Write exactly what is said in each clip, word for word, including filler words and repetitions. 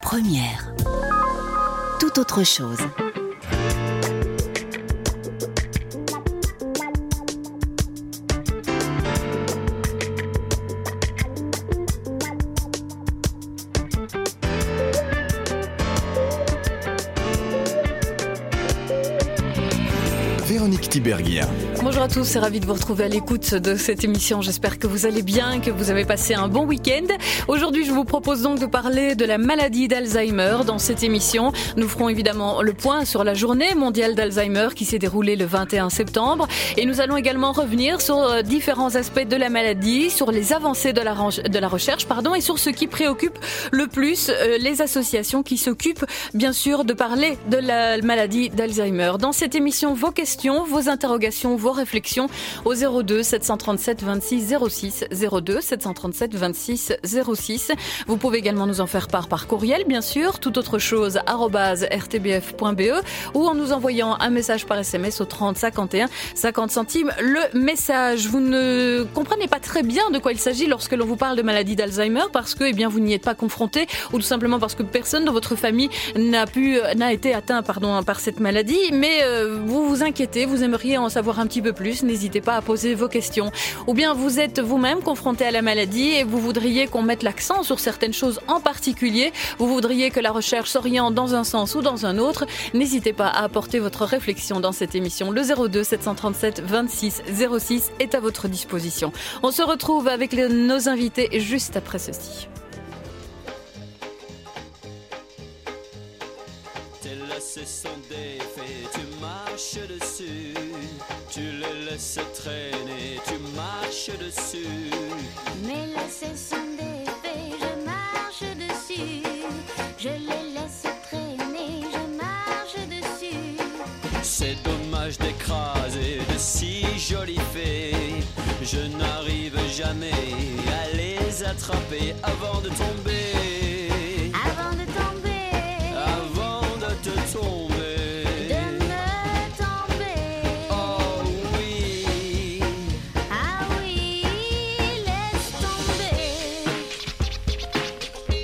Première. Tout autre chose. Véronique Tiberghien. Bonjour à tous, c'est ravi de vous retrouver à l'écoute de cette émission. J'espère que vous allez bien, que vous avez passé un bon week-end. Aujourd'hui, je vous propose donc de parler de la maladie d'Alzheimer. Dans cette émission, nous ferons évidemment le point sur la journée mondiale d'Alzheimer qui s'est déroulée le vingt et un septembre. Et nous allons également revenir sur différents aspects de la maladie, sur les avancées de la, de la recherche, pardon, et sur ce qui préoccupe le plus euh, les associations qui s'occupent, bien sûr, de parler de la maladie d'Alzheimer. Dans cette émission, vos questions, vos interrogations, vos réflexions au zéro deux sept cent trente-sept vingt-six zéro six, zéro deux sept cent trente-sept vingt-six zéro six. Vous pouvez également nous en faire part par courriel, bien sûr, toute autre chose, arobase r t b f point b e ou en nous envoyant un message par S M S au trente cinquante et un, cinquante centimes le message. Vous ne comprenez pas très bien de quoi il s'agit lorsque l'on vous parle de maladie d'Alzheimer parce que, eh bien, vous n'y êtes pas confronté ou tout simplement parce que personne dans votre famille n'a pu, n'a été atteint, pardon, par cette maladie, mais euh, vous vous inquiétez, vous aimeriez en savoir un petit peu plus, n'hésitez pas à poser vos questions. Ou bien vous êtes vous-même confronté à la maladie et vous voudriez qu'on mette l'accent sur certaines choses en particulier, vous voudriez que la recherche s'oriente dans un sens ou dans un autre, n'hésitez pas à apporter votre réflexion dans cette émission. Le zéro deux sept cent trente-sept vingt-six zéro six est à votre disposition. On se retrouve avec les, nos invités juste après ceci. Tes lacets sont défaits, tu marches dessus. Tu les laisses traîner, tu marches dessus. Mes lacets sont défaits, je marche dessus. Je les laisse traîner, je marche dessus. C'est dommage d'écraser de si jolies fées. Je n'arrive jamais à les attraper avant de tomber. Avant de tomber, Avant de te tomber. de me tomber. Oh oui. Ah oui, laisse tomber.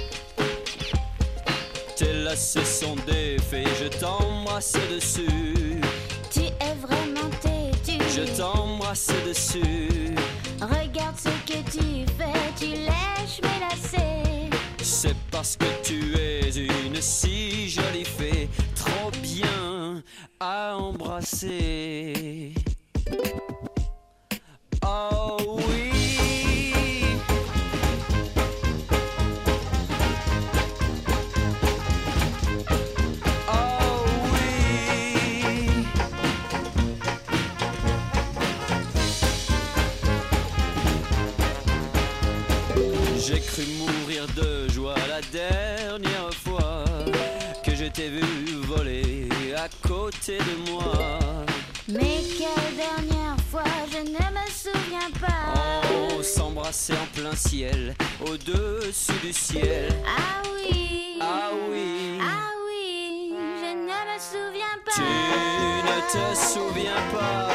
Tes lacets sont défaits, je t'embrasse dessus. Tu es vraiment têtu. Je t'embrasse dessus. Regarde ce que tu fais, tu lèches mes lacets. C'est parce que tu es une si jolie fée, trop bien à embrasser. Oh oui. Oh oui. J'ai cru mourir de joie la dernière fois que je t'ai vu voler à côté de moi. Mais quelle dernière fois, je ne me souviens pas. On s'embrassait en plein ciel, au-dessus du ciel. Ah oui, Ah oui, ah oui, je ne me souviens pas. tu ne te souviens pas.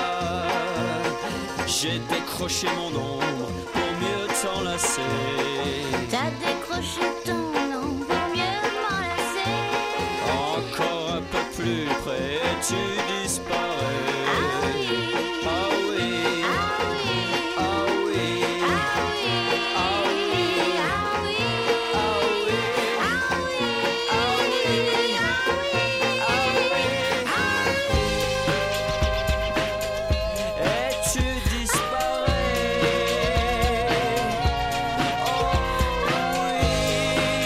J'ai décroché mon ombre pour mieux t'enlacer. T'as décroché ton nom pour mieux m'enlacer. Encore un peu plus près, tu disparais. Ah oui, Ah oui, ah oui, ah oui, ah oui, ah oui, ah oui, ah oui, ah oui, ah oui, ah oui. Et tu disparais. Oh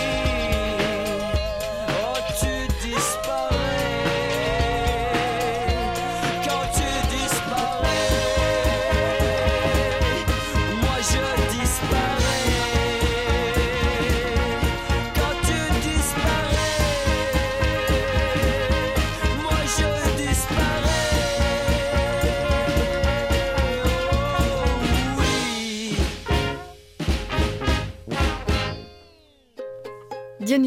oui, oh tu disparais.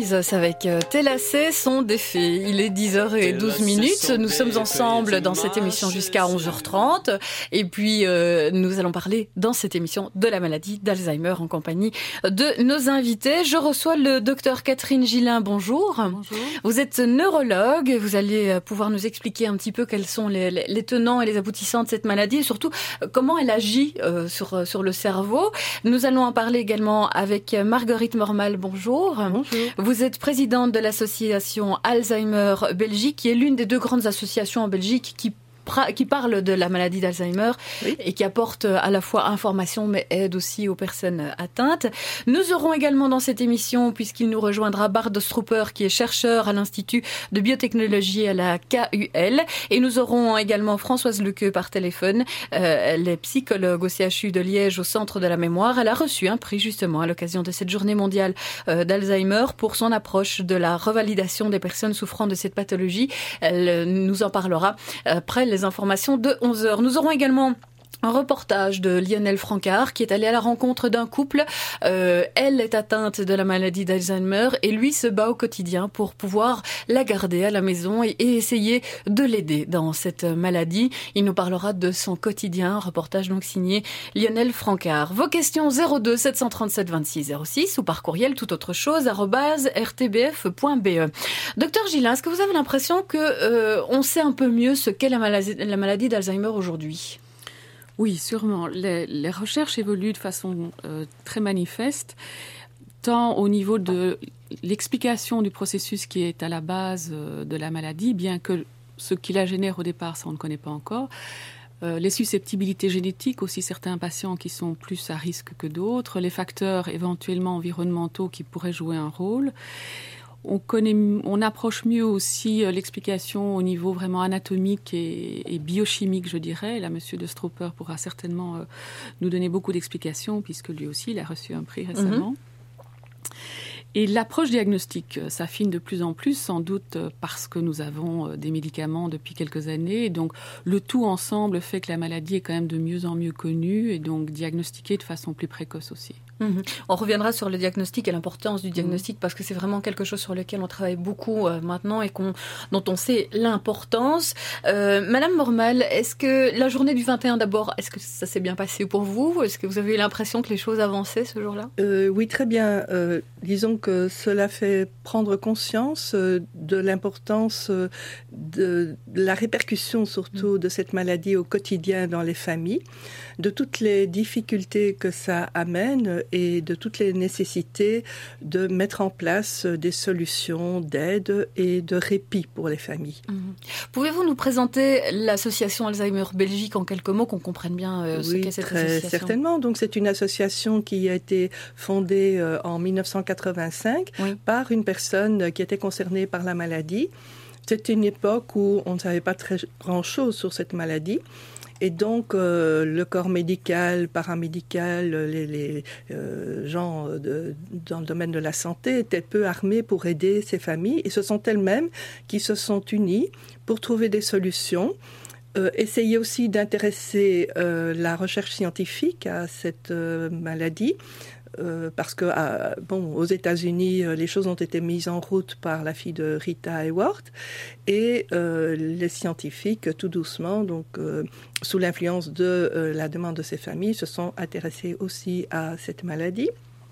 Jesus avec Télacé, son défait. Il est dix heures douze minutes. Nous sommes ensemble dans cette émission jusqu'à onze heures trente. Et puis, euh, nous allons parler dans cette émission de la maladie d'Alzheimer en compagnie de nos invités. Je reçois le docteur Catherine Gillin. Bonjour. Bonjour. Vous êtes neurologue. Vous allez pouvoir nous expliquer un petit peu quels sont les, les tenants et les aboutissants de cette maladie et surtout comment elle agit euh, sur, sur le cerveau. Nous allons en parler également avec Marguerite Mormal. Bonjour. Bonjour. Vous êtes présidente de l'association Alzheimer Belgique, qui est l'une des deux grandes associations en Belgique qui qui parle de la maladie d'Alzheimer oui. et qui apporte à la fois information mais aide aussi aux personnes atteintes. Nous aurons également dans cette émission, puisqu'il nous rejoindra, Bart de Strooper, qui est chercheur à l'Institut de biotechnologie à la K U L. Et nous aurons également Françoise Lequeux par téléphone. Euh, elle est psychologue au C H U de Liège, au Centre de la Mémoire. Elle a reçu un prix justement à l'occasion de cette journée mondiale euh, d'Alzheimer pour son approche de la revalidation des personnes souffrant de cette pathologie. Elle nous en parlera après les informations de onze heures. Nous aurons également un reportage de Lionel Francard qui est allé à la rencontre d'un couple. Euh, elle est atteinte de la maladie d'Alzheimer et lui se bat au quotidien pour pouvoir la garder à la maison et, et essayer de l'aider dans cette maladie. Il nous parlera de son quotidien, un reportage donc signé Lionel Francard. Vos questions zéro deux sept cent trente-sept vingt-six zéro six ou par courriel toute autre chose arobase r t b f point b e. Docteur Gillin, est-ce que vous avez l'impression que euh, on sait un peu mieux ce qu'est la maladie, la maladie d'Alzheimer aujourd'hui ? Oui, sûrement. Les, les recherches évoluent de façon euh, très manifeste, tant au niveau de l'explication du processus qui est à la base euh, de la maladie, bien que ce qui la génère au départ, ça on ne connaît pas encore. Euh, les susceptibilités génétiques, aussi certains patients qui sont plus à risque que d'autres, les facteurs éventuellement environnementaux qui pourraient jouer un rôle. On, connaît, on approche mieux aussi l'explication au niveau vraiment anatomique et, et biochimique, je dirais. Là, Monsieur de Strooper pourra certainement euh, nous donner beaucoup d'explications, puisque lui aussi, il a reçu un prix récemment. Mm-hmm. Et l'approche diagnostique s'affine de plus en plus, sans doute parce que nous avons des médicaments depuis quelques années. Donc, le tout ensemble fait que la maladie est quand même de mieux en mieux connue et donc diagnostiquée de façon plus précoce aussi. Mmh. On reviendra sur le diagnostic et l'importance du diagnostic mmh. parce que c'est vraiment quelque chose sur lequel on travaille beaucoup euh, maintenant et qu'on, dont on sait l'importance. Euh, Madame Mormal, est-ce que la journée du vingt et un d'abord, est-ce que ça s'est bien passé pour vous ? Est-ce que vous avez eu l'impression que les choses avançaient ce jour-là ? euh, Oui, très bien. Euh, disons que cela fait prendre conscience euh, de l'importance euh, de, de la répercussion surtout mmh. de cette maladie au quotidien dans les familles, de toutes les difficultés que ça amène et de toutes les nécessités de mettre en place des solutions d'aide et de répit pour les familles. Mmh. Pouvez-vous nous présenter l'association Alzheimer Belgique en quelques mots, qu'on comprenne bien euh, ce oui, qu'est cette très association ? Certainement. Donc, c'est une association qui a été fondée euh, en dix-neuf cent quatre-vingt-cinq oui. par une personne qui était concernée par la maladie. C'était une époque où on ne savait pas très grand-chose sur cette maladie. Et donc, euh, le corps médical, paramédical, les, les euh, gens de, dans le domaine de la santé étaient peu armés pour aider ces familles. Et ce sont elles-mêmes qui se sont unies pour trouver des solutions. Euh, essayer aussi d'intéresser euh, la recherche scientifique à cette euh, maladie. Euh, parce que euh, bon, aux États-Unis, euh, les choses ont été mises en route par la fille de Rita Hayworth et euh, les scientifiques, tout doucement, donc euh, sous l'influence de euh, la demande de ces familles, se sont intéressés aussi à cette maladie.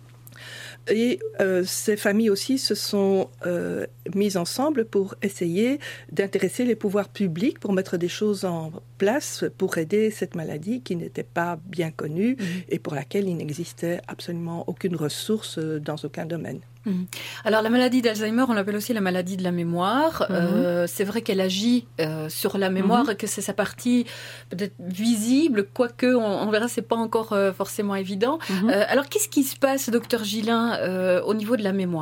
Et euh, ces familles aussi se sont euh, mises ensemble pour essayer d'intéresser les pouvoirs publics pour mettre des choses en place pour aider cette maladie qui n'était pas bien connue mmh. et pour laquelle il n'existait absolument aucune ressource dans aucun domaine. Mmh. Alors la maladie d'Alzheimer, on l'appelle aussi la maladie de la mémoire. Mmh. Euh, c'est vrai qu'elle agit euh, sur la mémoire mmh. et que c'est sa partie peut-être visible, quoique on, on verra, c'est pas encore euh, forcément évident. Mmh. Euh, alors qu'est-ce qui se passe, docteur Gillin, euh, au niveau de la mémoire ?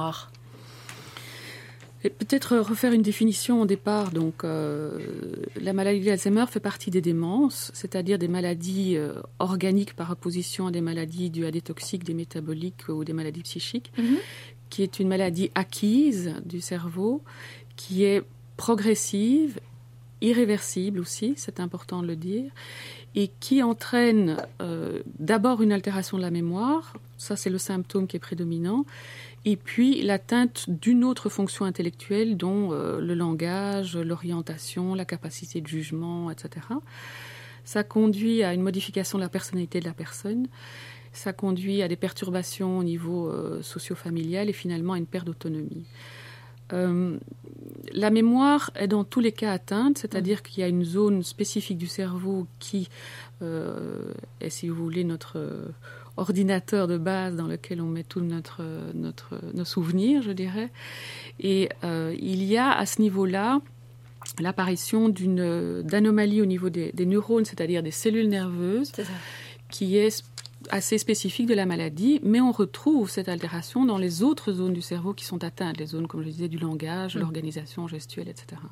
Et peut-être refaire une définition au départ. Donc, euh, la maladie d'Alzheimer fait partie des démences, c'est-à-dire des maladies euh, organiques par opposition à des maladies dues à des toxiques, des métaboliques ou des maladies psychiques, mmh. qui est une maladie acquise du cerveau, qui est progressive, irréversible aussi, c'est important de le dire, et qui entraîne euh, d'abord une altération de la mémoire, ça c'est le symptôme qui est prédominant, et puis l'atteinte d'une autre fonction intellectuelle dont euh, le langage, l'orientation, la capacité de jugement, et cetera. Ça conduit à une modification de la personnalité de la personne, ça conduit à des perturbations au niveau euh, socio-familial et finalement à une perte d'autonomie. Euh, la mémoire est dans tous les cas atteinte, c'est-à-dire mmh. qu'il y a une zone spécifique du cerveau qui euh, est, si vous voulez, notre euh, ordinateur de base dans lequel on met tous notre, notre, nos souvenirs, je dirais. Et euh, il y a à ce niveau-là l'apparition d'une, d'anomalies au niveau des, des neurones, c'est-à-dire des cellules nerveuses, qui est assez spécifique de la maladie, mais on retrouve cette altération dans les autres zones du cerveau qui sont atteintes, les zones, comme je disais, du langage, mmh. l'organisation gestuelle, et cetera.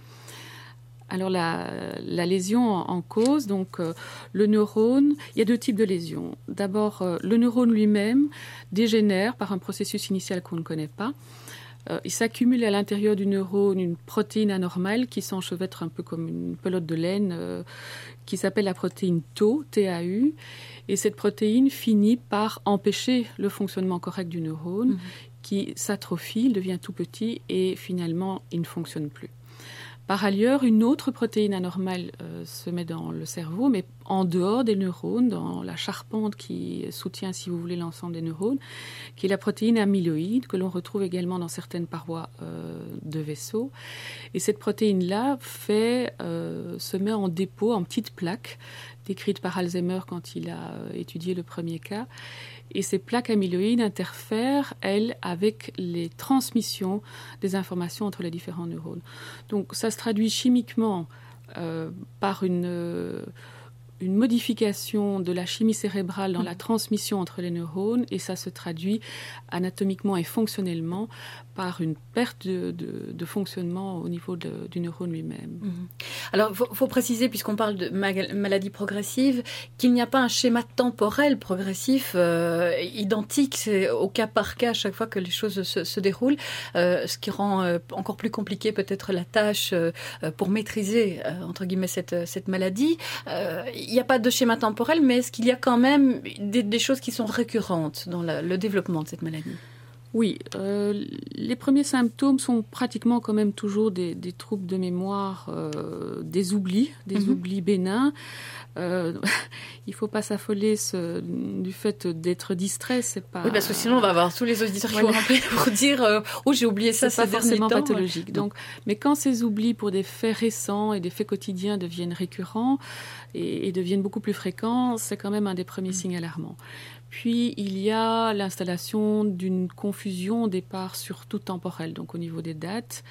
Alors la, la lésion en, en cause, donc euh, le neurone, il y a deux types de lésions. D'abord, euh, le neurone lui-même dégénère par un processus initial qu'on ne connaît pas. Euh, il s'accumule à l'intérieur du neurone une protéine anormale qui s'enchevêtre un peu comme une pelote de laine, euh, qui s'appelle la protéine Tau, T A U. Et cette protéine finit par empêcher le fonctionnement correct du neurone, mmh. qui s'atrophie, il devient tout petit et finalement, il ne fonctionne plus. Par ailleurs, une autre protéine anormale euh, se met dans le cerveau, mais en dehors des neurones, dans la charpente qui soutient, si vous voulez, l'ensemble des neurones, qui est la protéine amyloïde, que l'on retrouve également dans certaines parois euh, de vaisseaux. Et cette protéine-là fait, euh, se met en dépôt, en petites plaques, décrites par Alzheimer quand il a étudié le premier cas. Et ces plaques amyloïdes interfèrent, elles, avec les transmissions des informations entre les différents neurones. Donc ça se traduit chimiquement euh, par une, euh, une modification de la chimie cérébrale dans mmh. la transmission entre les neurones, et ça se traduit anatomiquement et fonctionnellement par une perte de, de, de fonctionnement au niveau de, du neurone lui-même. Mmh. Alors, il faut, faut préciser, puisqu'on parle de ma- maladie progressive, qu'il n'y a pas un schéma temporel progressif euh, identique, c'est au cas par cas à chaque fois que les choses se, se déroulent, euh, ce qui rend euh, encore plus compliqué peut-être la tâche euh, pour maîtriser, euh, entre guillemets, cette, cette maladie. Euh, il n'y a pas de schéma temporel, mais est-ce qu'il y a quand même des, des choses qui sont récurrentes dans la, le développement de cette maladie ? Oui, euh, les premiers symptômes sont pratiquement quand même toujours des, des troubles de mémoire, euh, des oublis, des mm-hmm. oublis bénins. Euh, il ne faut pas s'affoler ce, du fait d'être distrait, c'est pas... Oui, parce que sinon on va avoir tous les auditeurs qui vont rappeler pour dire euh, « Oh, j'ai oublié ça ces derniers temps ». C'est pas forcément pathologique. Ouais. Donc, mais quand ces oublis pour des faits récents et des faits quotidiens deviennent récurrents et, et deviennent beaucoup plus fréquents, c'est quand même un des premiers mm. signes alarmants. Puis, il y a l'installation d'une confusion au départ surtout temporelle, donc au niveau des dates.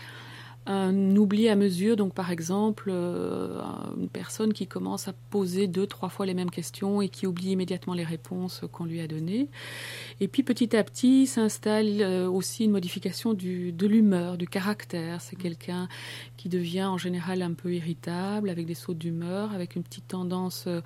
Un oubli à mesure, donc par exemple, euh, une personne qui commence à poser deux, trois fois les mêmes questions et qui oublie immédiatement les réponses qu'on lui a données. Et puis, petit à petit, s'installe euh, aussi une modification du, de l'humeur, du caractère. C'est quelqu'un qui devient en général un peu irritable, avec des sautes d'humeur, avec une petite tendance... Euh,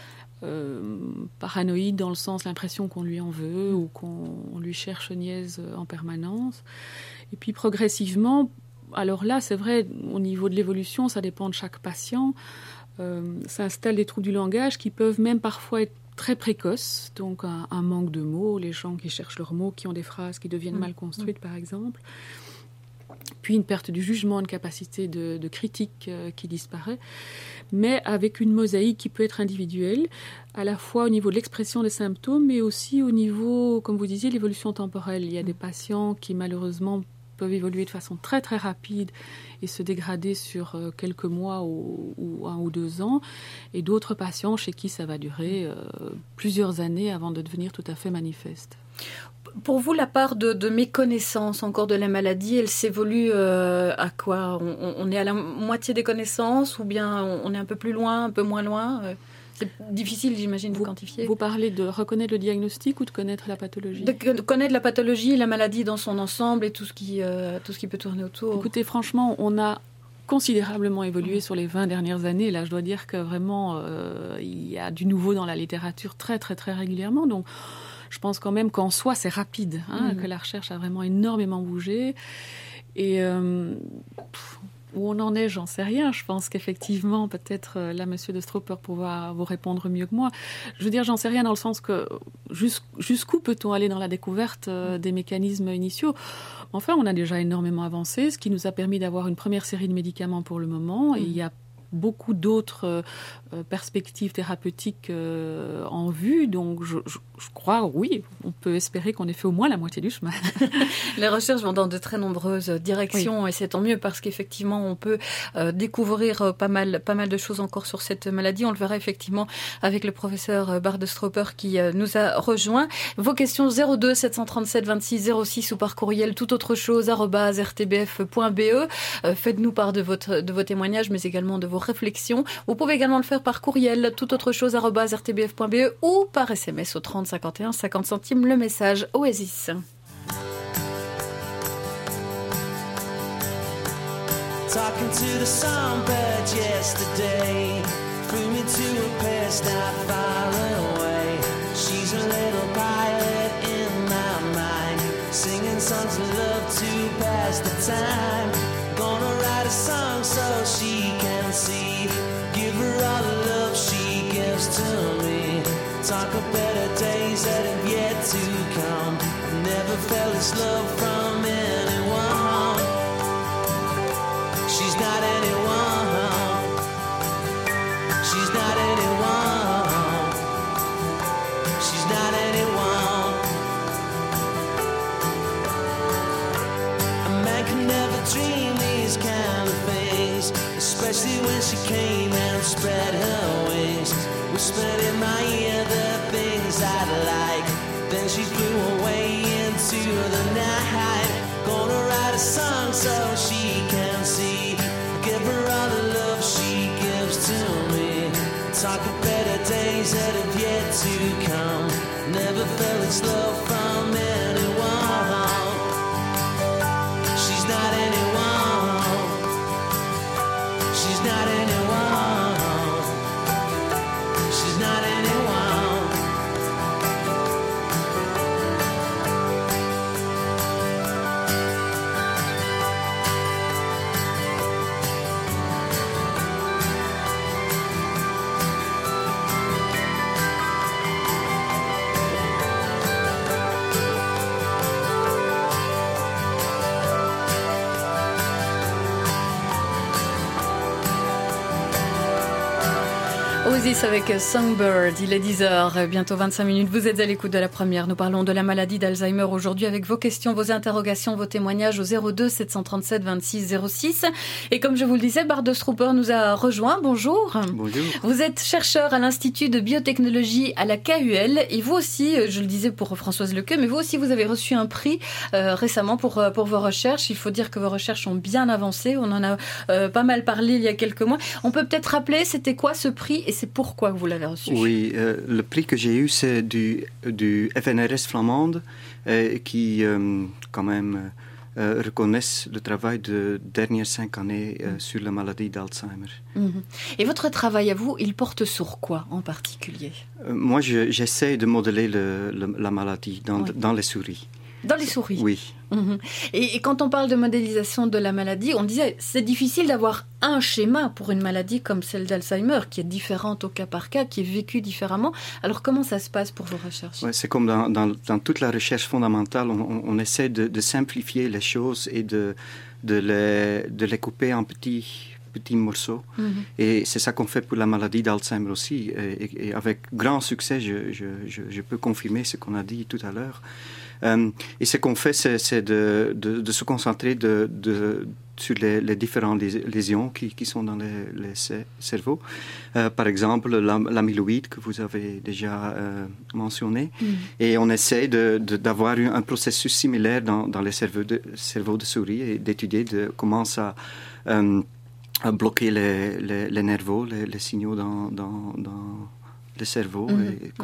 Euh, paranoïde dans le sens l'impression qu'on lui en veut ou qu'on lui cherche niaise en permanence. Et puis progressivement, alors là c'est vrai au niveau de l'évolution, ça dépend de chaque patient, euh, s'installent des troubles du langage qui peuvent même parfois être très précoces, donc un, un manque de mots, les gens qui cherchent leurs mots, qui ont des phrases qui deviennent mmh. mal construites par exemple. Puis une perte du jugement, une capacité de, de critique euh, qui disparaît, mais avec une mosaïque qui peut être individuelle, à la fois au niveau de l'expression des symptômes, mais aussi au niveau, comme vous disiez, l'évolution temporelle. Il y a des patients qui malheureusement peuvent évoluer de façon très très rapide et se dégrader sur euh, quelques mois ou, ou un ou deux ans, et d'autres patients chez qui ça va durer euh, plusieurs années avant de devenir tout à fait manifeste. Pour vous, la part de, de méconnaissance encore de la maladie, elle s'évolue euh, à quoi ? on, on est à la moitié des connaissances ou bien on est un peu plus loin, un peu moins loin ? C'est difficile, j'imagine, de vous, quantifier. Vous parlez de reconnaître le diagnostic ou de connaître la pathologie ? De, de connaître la pathologie, la maladie dans son ensemble et tout ce qui, euh, tout ce qui peut tourner autour. Écoutez, franchement, on a considérablement évolué mmh. sur les vingt dernières années. Là, je dois dire que vraiment, euh, il y a du nouveau dans la littérature très, très, très régulièrement. Donc, je pense quand même qu'en soi, c'est rapide, hein, mmh. que la recherche a vraiment énormément bougé. Et euh, où on en est, j'en sais rien. Je pense qu'effectivement, peut-être euh, là, Monsieur de Stropper pourra vous répondre mieux que moi. Je veux dire, j'en sais rien dans le sens que jus- jusqu'où peut-on aller dans la découverte euh, des mécanismes initiaux ? Enfin, on a déjà énormément avancé, ce qui nous a permis d'avoir une première série de médicaments pour le moment. Et il y a beaucoup d'autres euh, perspectives thérapeutiques euh, en vue. Donc, je, je, je crois, oui, on peut espérer qu'on ait fait au moins la moitié du chemin. Les recherches vont dans de très nombreuses directions, oui. Et c'est tant mieux parce qu'effectivement, on peut euh, découvrir pas mal, pas mal de choses encore sur cette maladie. On le verra effectivement avec le professeur Bart de Stropper qui euh, nous a rejoint. Vos questions zéro deux sept cent trente-sept vingt-six zéro six ou par courriel toute autre chose arobase r t b f point b e. Euh, faites-nous part de, votre, de vos témoignages, mais également de vos réflexions. Vous pouvez également le faire par courriel, toute autre chose arobase r t b f point b e ou par S M S au trente cinquante et un, cinquante centimes le message Oasis. Talking to the songbird yesterday, flew me to a place not far away. She's a little pilot in my mind, singing songs of love to pass the time. Gonna write a song so she can see, give her all the love she gives to me. Talk of better days that have yet to come. Never felt this love from anyone. She's not anyone. She's not anyone. She's not anyone. A man can never dream these kind of things, especially when she came and spread her wings. Whispered in my ear the things I'd like, then she flew away into the night. Gonna write a song so she can see, give her all the love she gives to me. Talk of better days that have yet to come. Never felt this love from anyone. She's not anyone. She's not anyone. She's not anyone. Oasis avec Songbird, il est dix heures, bientôt vingt-cinq minutes, vous êtes à l'écoute de la première. Nous parlons de la maladie d'Alzheimer aujourd'hui avec vos questions, vos interrogations, vos témoignages au zéro deux sept cent trente-sept vingt-six zéro six. Et comme je vous le disais, Bart de Stropper nous a rejoint. Bonjour. Bonjour. Vous êtes chercheur à l'Institut de biotechnologie à la K U L et vous aussi, je le disais pour Françoise Lequeux, mais vous aussi vous avez reçu un prix euh, récemment pour, pour vos recherches. Il faut dire que vos recherches ont bien avancé, on en a euh, pas mal parlé il y a quelques mois. On peut peut-être rappeler c'était quoi ce prix et c'est pourquoi vous l'avez reçu? Oui, euh, le prix que j'ai eu, c'est du, du F N R S flamande, euh, qui, euh, quand même, euh, reconnaissent le travail de dernières cinq années euh, sur la maladie d'Alzheimer. Mmh. Et votre travail à vous, il porte sur quoi en particulier? euh, Moi, je, j'essaie de modeler le, le, la maladie dans, oui. dans les souris. Dans les souris? Oui. Mmh. Et, et quand on parle de modélisation de la maladie, on disait c'est difficile d'avoir un schéma pour une maladie comme celle d'Alzheimer, qui est différente au cas par cas, qui est vécue différemment. Alors comment ça se passe pour vos recherches? Ouais, c'est comme dans, dans, dans toute la recherche fondamentale, on, on essaie de, de simplifier les choses et de, de, les, de les couper en petits... petits morceaux. Mm-hmm. Et c'est ça qu'on fait pour la maladie d'Alzheimer aussi. Et, et avec grand succès, je, je, je, je peux confirmer ce qu'on a dit tout à l'heure. Euh, et ce qu'on fait, c'est, c'est de, de, de se concentrer de, de, sur les, les différentes lésions qui, qui sont dans les, les cerveaux. Euh, par exemple, l'amyloïde que vous avez déjà euh, mentionné. Mm. Et on essaie de, de, d'avoir un, un processus similaire dans, dans les cerveaux de, cerveaux de souris et d'étudier de comment ça... Euh, à bloquer les, les, les nervos, les, les signaux dans, dans, dans le cerveau, mmh, et comme mmh. ça.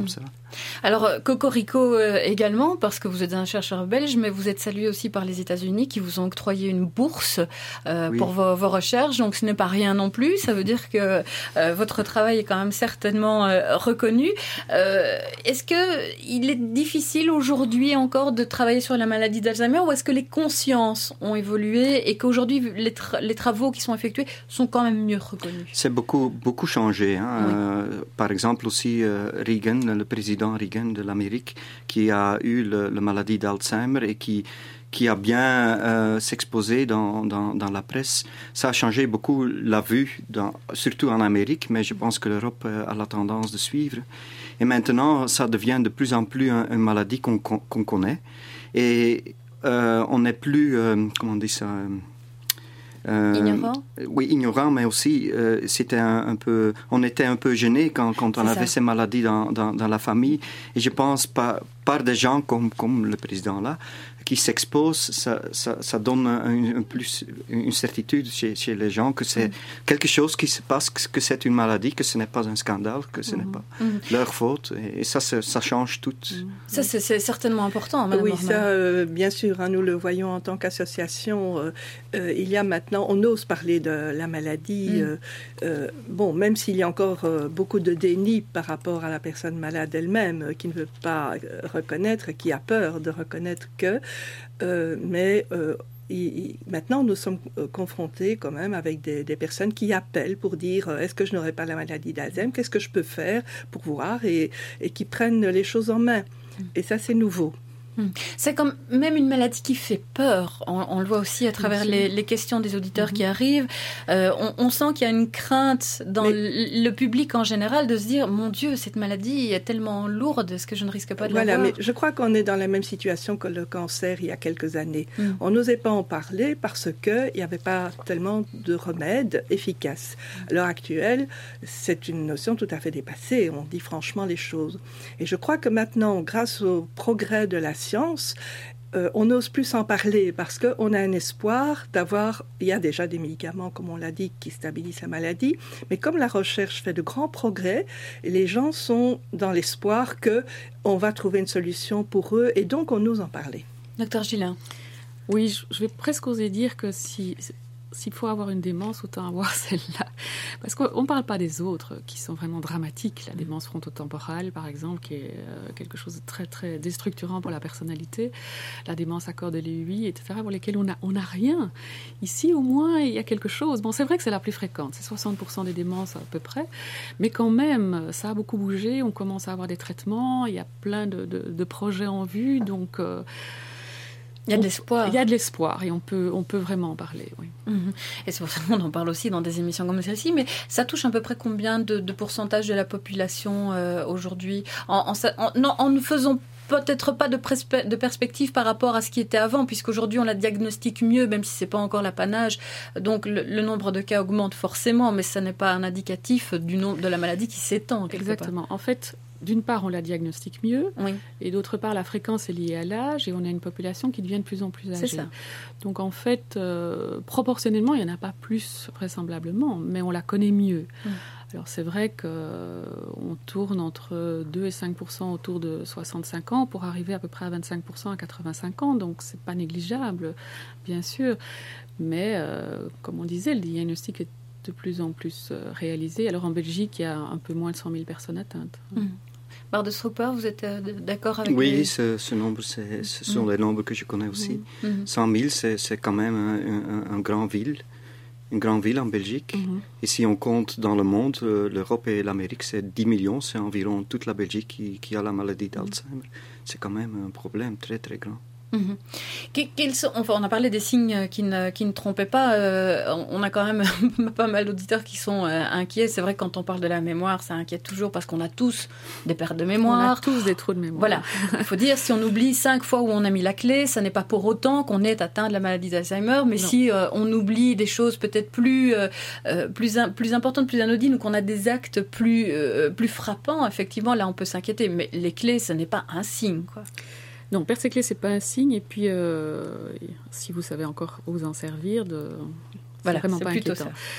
Alors, Cocorico euh, également, parce que vous êtes un chercheur belge, mais vous êtes salué aussi par les États-Unis qui vous ont octroyé une bourse euh, oui. pour vos, vos recherches. Donc, ce n'est pas rien non plus. Ça veut dire que euh, votre travail est quand même certainement euh, reconnu. Euh, est-ce qu'il est difficile aujourd'hui encore de travailler sur la maladie d'Alzheimer, ou est-ce que les consciences ont évolué et qu'aujourd'hui, les, tra- les travaux qui sont effectués sont quand même mieux reconnus? C'est beaucoup, beaucoup changé. Hein. Oui. Euh, par exemple, aussi euh, Reagan, le président Reagan de l'Amérique, qui a eu le, la maladie d'Alzheimer et qui, qui a bien euh, s'exposé dans, dans, dans la presse. Ça a changé beaucoup la vue, dans, surtout en Amérique, mais je pense que l'Europe a la tendance de suivre. Et maintenant, ça devient de plus en plus un, une maladie qu'on, qu'on, qu'on connaît. Et euh, on n'est plus, euh, comment on dit ça Euh, ignorant? Oui, ignorant, mais aussi, euh, c'était un, un peu, on était un peu gênés quand, quand on C'est avait ça. ces maladies dans, dans, dans la famille. Et je pense par, par des gens comme, comme le président là, qui s'exposent, ça, ça, ça donne un, un plus, une certitude chez, chez les gens que c'est mm. quelque chose qui se passe, que c'est une maladie, que ce n'est pas un scandale, que ce mm. n'est pas mm. leur faute. Et, et ça, ça, ça change tout. Mm. Ça, c'est, c'est certainement important, Madame Oui, Norman. ça, euh, bien sûr, hein, nous le voyons en tant qu'association. Euh, euh, il y a maintenant, on ose parler de la maladie. Mm. Euh, euh, bon, même s'il y a encore euh, beaucoup de déni par rapport à la personne malade elle-même, euh, qui ne veut pas euh, reconnaître, qui a peur de reconnaître que... Euh, mais euh, il, il, maintenant, nous sommes euh, confrontés quand même avec des, des personnes qui appellent pour dire euh, est-ce que je n'aurais pas la maladie d'Alzheimer, qu'est-ce que je peux faire pour voir, et, et qui prennent les choses en main. Et ça, c'est nouveau. C'est comme même une maladie qui fait peur. On, on le voit aussi à travers les, les questions des auditeurs mm-hmm. qui arrivent. Euh, on, on sent qu'il y a une crainte dans Mais... le, le public en général de se dire « Mon Dieu, cette maladie est tellement lourde, est-ce que je ne risque pas de voilà, l'avoir ?» Mais je crois qu'on est dans la même situation que le cancer il y a quelques années. Mm. On n'osait pas en parler parce qu'il n'y avait pas tellement de remèdes efficaces. À l'heure actuelle, c'est une notion tout à fait dépassée. On dit franchement les choses. Et je crois que maintenant, grâce au progrès de la science, euh, on n'ose plus en parler parce qu'on a un espoir d'avoir, il y a déjà des médicaments, comme on l'a dit, qui stabilisent la maladie, mais comme la recherche fait de grands progrès, les gens sont dans l'espoir qu'on va trouver une solution pour eux, et donc on ose en parler. Docteur Gillin. Oui, je vais presque oser dire que si... s'il faut avoir une démence, autant avoir celle-là. Parce qu'on ne parle pas des autres, qui sont vraiment dramatiques. La démence frontotemporale, par exemple, qui est euh, quelque chose de très, très déstructurant pour la personnalité. La démence accord de l'E U I, et cetera, pour lesquelles on n'a on a rien. Ici, au moins, il y a quelque chose. Bon, c'est vrai que c'est la plus fréquente. C'est soixante pour cent des démences à peu près. Mais quand même, ça a beaucoup bougé. On commence à avoir des traitements. Il y a plein de, de, de projets en vue. Donc... Euh, Il y a de l'espoir. Il y a de l'espoir et on peut, on peut vraiment en parler, oui. Mmh. Et c'est pour ça qu'on en parle aussi dans des émissions comme celle-ci. Mais ça touche à peu près combien de, de pourcentage de la population euh, aujourd'hui en, en, en, non, en ne faisant peut-être pas de, prespe- de perspective par rapport à ce qui était avant, puisqu'aujourd'hui on la diagnostique mieux, même si c'est pas encore l'apanage. Donc le, le nombre de cas augmente forcément, mais ça n'est pas un indicatif du nombre de la maladie qui s'étend quelque Exactement. part. En fait, d'une part, on la diagnostique mieux, oui. et d'autre part, la fréquence est liée à l'âge, et on a une population qui devient de plus en plus âgée. C'est ça. Donc en fait, euh, proportionnellement, il n'y en a pas plus, vraisemblablement, mais on la connaît mieux. Mm. Alors c'est vrai qu'on euh, tourne entre deux et cinq pour cent autour de soixante-cinq ans pour arriver à peu près à vingt-cinq pour cent à quatre-vingt-cinq ans, donc c'est pas négligeable, bien sûr. Mais euh, comme on disait, le diagnostic est de plus en plus euh, réalisé. Alors en Belgique, il y a un peu moins de cent mille personnes atteintes. Mmh. Bardestroper, vous êtes euh, d'accord avec Oui, les... ce, ce nombre, c'est, ce sont mmh. les nombres que je connais aussi. Mmh. cent mille, c'est, c'est quand même un, un, un grand ville. Une grande ville en Belgique. Mm-hmm. Et si on compte dans le monde, euh, l'Europe et l'Amérique, c'est dix millions. C'est environ toute la Belgique qui, qui a la maladie d'Alzheimer. C'est quand même un problème très, très grand. Mmh. Quels sont, enfin, on a parlé des signes qui ne, qui ne trompaient pas. Euh, on a quand même pas mal d'auditeurs qui sont euh, inquiets. C'est vrai que quand on parle de la mémoire, ça inquiète toujours parce qu'on a tous des pertes de mémoire. On a tous des trous de mémoire. Voilà. Il faut dire, si on oublie cinq fois où on a mis la clé, ça n'est pas pour autant qu'on est atteint de la maladie d'Alzheimer. Mais non. si euh, on oublie des choses peut-être plus, euh, plus, in, plus importantes, plus anodines, ou qu'on a des actes plus, euh, plus frappants, effectivement, là, on peut s'inquiéter. Mais les clés, ce n'est pas un signe, quoi. Non, perdre ses clés, c'est pas un signe. Et puis, euh, si vous savez encore vous en servir, de... voilà, c'est vraiment c'est pas plutôt inquiétant. Ça.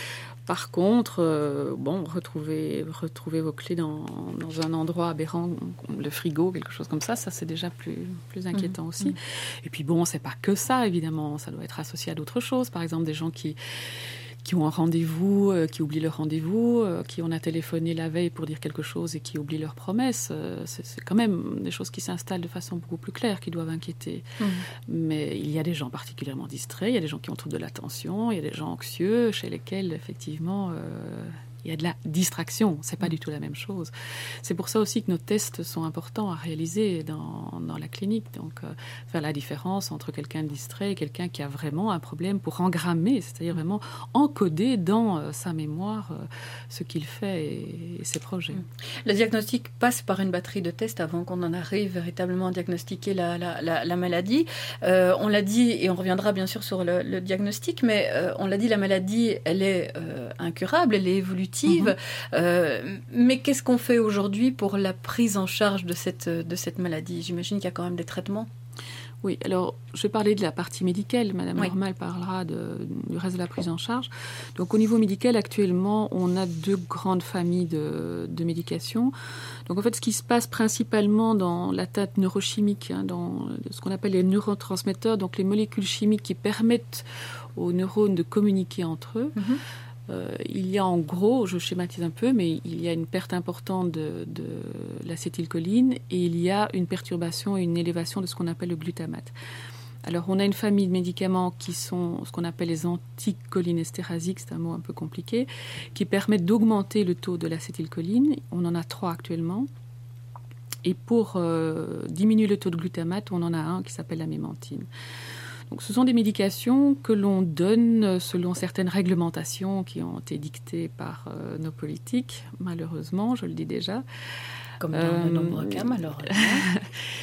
Par contre, euh, bon, retrouvez, retrouvez vos clés dans, dans un endroit aberrant, le frigo, quelque chose comme ça, ça c'est déjà plus, plus inquiétant mmh. aussi. Mmh. Et puis bon, c'est pas que ça, évidemment, ça doit être associé à d'autres choses. Par exemple, des gens qui... qui ont un rendez-vous, euh, qui oublient leur rendez-vous, euh, qui on a téléphoné la veille pour dire quelque chose et qui oublient leur promesse. Euh, c'est, c'est quand même des choses qui s'installent de façon beaucoup plus claire, qui doivent inquiéter. Mmh. Mais il y a des gens particulièrement distraits, il y a des gens qui ont trop de l'attention, il y a des gens anxieux chez lesquels, effectivement... Euh, il y a de la distraction, c'est pas du tout la même chose. C'est pour ça aussi que nos tests sont importants à réaliser dans, dans la clinique. Donc, euh, faire la différence entre quelqu'un de distrait et quelqu'un qui a vraiment un problème pour engrammer, c'est-à-dire vraiment encoder dans euh, sa mémoire euh, ce qu'il fait et, et ses projets. Le diagnostic passe par une batterie de tests avant qu'on en arrive véritablement à diagnostiquer la, la, la, la maladie. Euh, on l'a dit, et on reviendra bien sûr sur le, le diagnostic, mais euh, on l'a dit, la maladie, elle est euh, incurable, elle est évolutive. Mmh. Euh, mais qu'est-ce qu'on fait aujourd'hui pour la prise en charge de cette, de cette maladie ? J'imagine qu'il y a quand même des traitements. Oui, alors je vais parler de la partie médicale. Madame oui. Normal parlera de, du reste de la prise en charge. Donc au niveau médical, actuellement, on a deux grandes familles de, de médications. Donc en fait, ce qui se passe principalement dans l'attaque neurochimique, hein, dans ce qu'on appelle les neurotransmetteurs, donc les molécules chimiques qui permettent aux neurones de communiquer entre eux. Mmh. Euh, il y a en gros, je schématise un peu, mais il y a une perte importante de, de l'acétylcholine et il y a une perturbation et une élévation de ce qu'on appelle le glutamate. Alors, on a une famille de médicaments qui sont ce qu'on appelle les anticholinésterasiques, c'est un mot un peu compliqué, qui permettent d'augmenter le taux de l'acétylcholine. On en a trois actuellement. Et pour euh, diminuer le taux de glutamate, on en a un qui s'appelle la mémantine. Donc, ce sont des médications que l'on donne selon certaines réglementations qui ont été dictées par euh, nos politiques, malheureusement, je le dis déjà. Comme dans euh, de nombreux cas, malheureusement.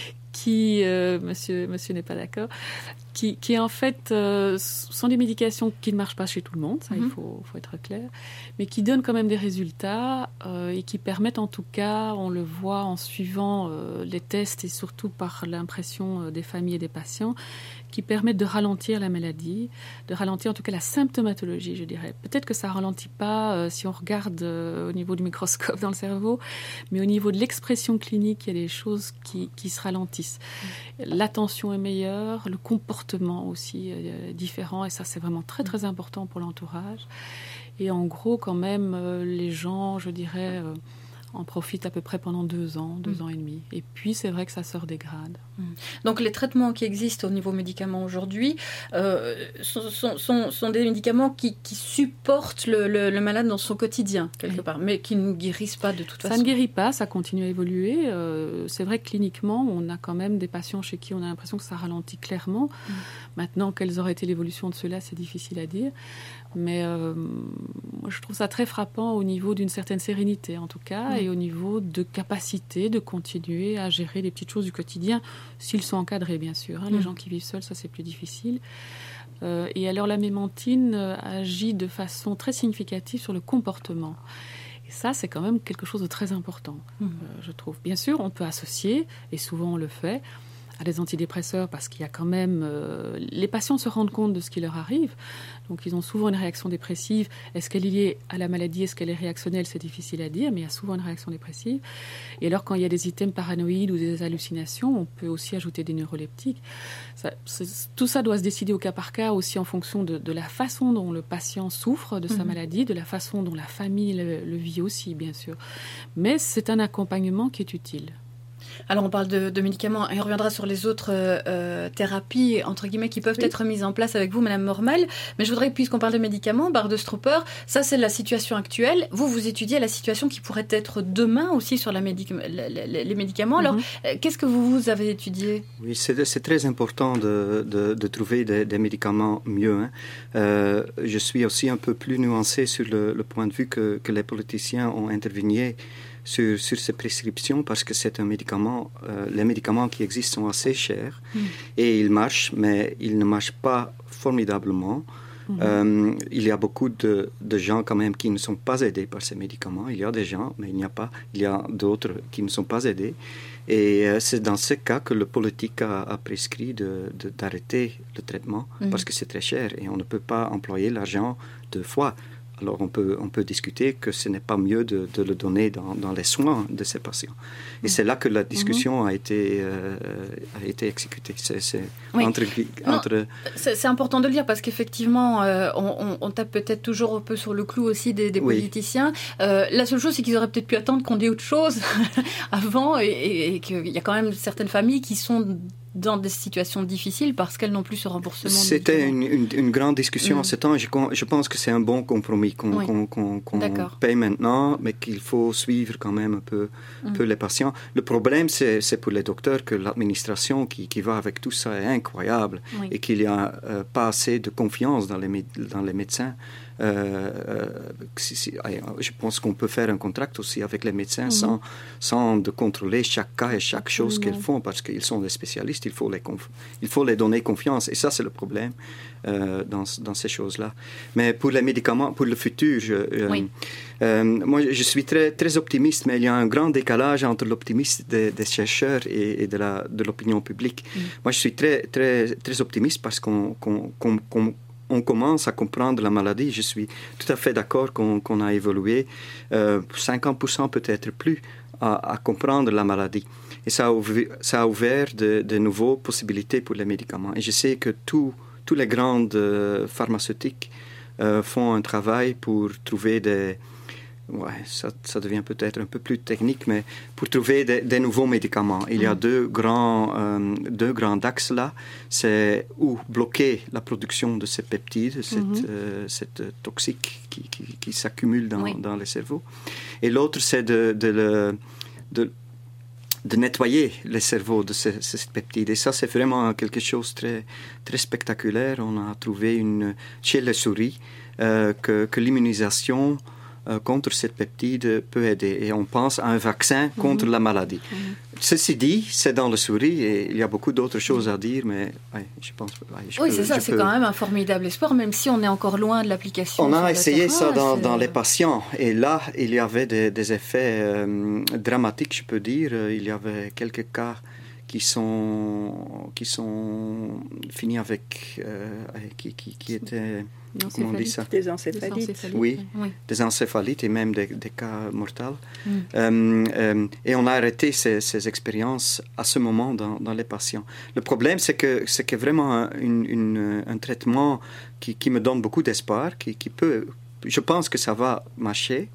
qui, euh, monsieur, monsieur n'est pas d'accord, qui, qui en fait euh, sont des médications qui ne marchent pas chez tout le monde, ça mm-hmm. il faut, faut être clair, mais qui donnent quand même des résultats euh, et qui permettent en tout cas, on le voit en suivant euh, les tests et surtout par l'impression euh, des familles et des patients, qui permettent de ralentir la maladie, de ralentir en tout cas la symptomatologie, je dirais. Peut-être que ça ne ralentit pas euh, si on regarde euh, au niveau du microscope dans le cerveau, mais au niveau de l'expression clinique, il y a des choses qui, qui se ralentissent. Mmh. L'attention est meilleure, le comportement aussi est différent, et ça c'est vraiment très très important pour l'entourage. Et en gros, quand même, euh, les gens, je dirais... Euh, en profite à peu près pendant deux ans, deux mmh. ans et demi. Et puis, c'est vrai que ça se redégrade. Mmh. Donc, les traitements qui existent au niveau médicaments aujourd'hui euh, sont, sont, sont, sont des médicaments qui, qui supportent le, le, le malade dans son quotidien, quelque oui. part, mais qui ne guérissent pas de toute ça façon. Ça ne guérit pas, ça continue à évoluer. Euh, c'est vrai que cliniquement, on a quand même des patients chez qui on a l'impression que ça ralentit clairement. Mmh. Maintenant, quelles auraient été l'évolution de cela, c'est difficile à dire. Mais euh, moi, je trouve ça très frappant au niveau d'une certaine sérénité, en tout cas, mmh. et au niveau de capacité de continuer à gérer les petites choses du quotidien, s'ils sont encadrés, bien sûr. Hein. Mmh. Les gens qui vivent seuls, ça, c'est plus difficile. Euh, et alors, la mémantine euh, agit de façon très significative sur le comportement. Et ça, c'est quand même quelque chose de très important, mmh. euh, je trouve. Bien sûr, on peut associer, et souvent on le fait, à des antidépresseurs parce qu'il y a quand même... Euh, les patients se rendent compte de ce qui leur arrive. Donc, ils ont souvent une réaction dépressive. Est-ce qu'elle est liée à la maladie? Est-ce qu'elle est réactionnelle? C'est difficile à dire, mais il y a souvent une réaction dépressive. Et alors, quand il y a des items paranoïdes ou des hallucinations, on peut aussi ajouter des neuroleptiques. Ça, tout ça doit se décider au cas par cas, aussi en fonction de, de la façon dont le patient souffre de sa mmh. maladie, de la façon dont la famille le, le vit aussi, bien sûr. Mais c'est un accompagnement qui est utile. Alors, on parle de, de médicaments et on reviendra sur les autres euh, thérapies, entre guillemets, qui peuvent oui. être mises en place avec vous, Madame Normal. Mais je voudrais, puisqu'on parle de médicaments, Bardestroper, ça, c'est la situation actuelle. Vous, vous étudiez la situation qui pourrait être demain aussi sur la médic- les, les médicaments. Alors, mm-hmm. qu'est-ce que vous, vous avez étudié? Oui, c'est, c'est très important de, de, de trouver des, des médicaments mieux. Hein. Euh, je suis aussi un peu plus nuancé sur le, le point de vue que, que les politiciens ont intervenu Sur, sur ces prescriptions parce que c'est un médicament, euh, les médicaments qui existent sont assez chers mmh. et ils marchent, mais ils ne marchent pas formidablement. Mmh. Euh, il y a beaucoup de, de gens quand même qui ne sont pas aidés par ces médicaments. Il y a des gens, mais il n'y a pas. Il y a d'autres qui ne sont pas aidés. Et euh, c'est dans ce cas que le politique a, a prescrit de, de, d'arrêter le traitement mmh. parce que c'est très cher et on ne peut pas employer l'argent deux fois. alors on peut, on peut discuter que ce n'est pas mieux de, de le donner dans, dans les soins de ces patients. Et c'est là que la discussion mm-hmm. a, été, euh, a été exécutée. C'est, c'est oui. entre, entre... Non, c'est, c'est important de le dire parce qu'effectivement, euh, on, on tape peut-être toujours un peu sur le clou aussi des, des oui. politiciens. Euh, la seule chose, c'est qu'ils auraient peut-être pu attendre qu'on dise autre chose avant et, et, et qu'il y a quand même certaines familles qui sont dans des situations difficiles parce qu'elles n'ont plus ce remboursement. C'était une, une, une grande discussion mmh. en ce temps. Je, je pense que c'est un bon compromis qu'on, oui. qu'on, qu'on, qu'on paye maintenant, mais qu'il faut suivre quand même un peu, mmh. peu les patients. Le problème, c'est, c'est pour les docteurs que l'administration qui, qui va avec tout ça est incroyable oui. et qu'il n'y a euh, pas assez de confiance dans les, dans les médecins. Euh, euh, si, si, je pense qu'on peut faire un contrat aussi avec les médecins mmh. sans, sans de contrôler chaque cas et chaque chose mmh. qu'ils font parce qu'ils sont des spécialistes, il faut les, conf- il faut les donner confiance et ça c'est le problème euh, dans, dans ces choses-là. Mais pour les médicaments, pour le futur, je, euh, oui. euh, moi je suis très, très optimiste, mais il y a un grand décalage entre l'optimisme des, des chercheurs et, et de, la, de l'opinion publique. Mmh. Moi je suis très, très, très optimiste parce qu'on, qu'on, qu'on, qu'on on commence à comprendre la maladie. Je suis tout à fait d'accord qu'on, qu'on a évolué euh, cinquante pour cent peut-être plus à, à comprendre la maladie. Et ça a ouvert, ça a ouvert de, de nouvelles possibilités pour les médicaments. Et je sais que tous les grandes euh, pharmaceutiques euh, font un travail pour trouver des... Ouais, ça, ça devient peut-être un peu plus technique, mais pour trouver des, des nouveaux médicaments. Il y a mmh. deux grands, euh, deux grands axes là. C'est où bloquer la production de ces peptides, cette, mmh. euh, cette toxique qui, qui, qui s'accumule dans, oui. dans le cerveau. Et l'autre, c'est de, de, le, de, de nettoyer le cerveau de ces, ces peptides. Et ça, c'est vraiment quelque chose de très, très spectaculaire. On a trouvé une, chez les souris euh, que, que l'immunisation contre cette peptide peut aider. Et on pense à un vaccin contre mmh. la maladie. Mmh. Ceci dit, c'est dans le souris et il y a beaucoup d'autres choses à dire, mais ouais, je pense... Ouais, je oui, peux, c'est ça, c'est peux... quand même un formidable espoir, même si on est encore loin de l'application. On a essayé ça dans, dans les patients et là, il y avait des, des effets euh, dramatiques, je peux dire. Il y avait quelques cas qui sont, qui sont finis avec... Euh, qui, qui, qui étaient... Comment on dit ça? Des encéphalites. Oui, oui, des encéphalites et même des, des cas mortels. Mm. Euh, euh, et on a arrêté ces, ces expériences à ce moment dans, dans les patients. Le problème, c'est que c'est que vraiment un, une, une, un traitement qui, qui me donne beaucoup d'espoir, qui, qui peut... Je pense que ça va marcher,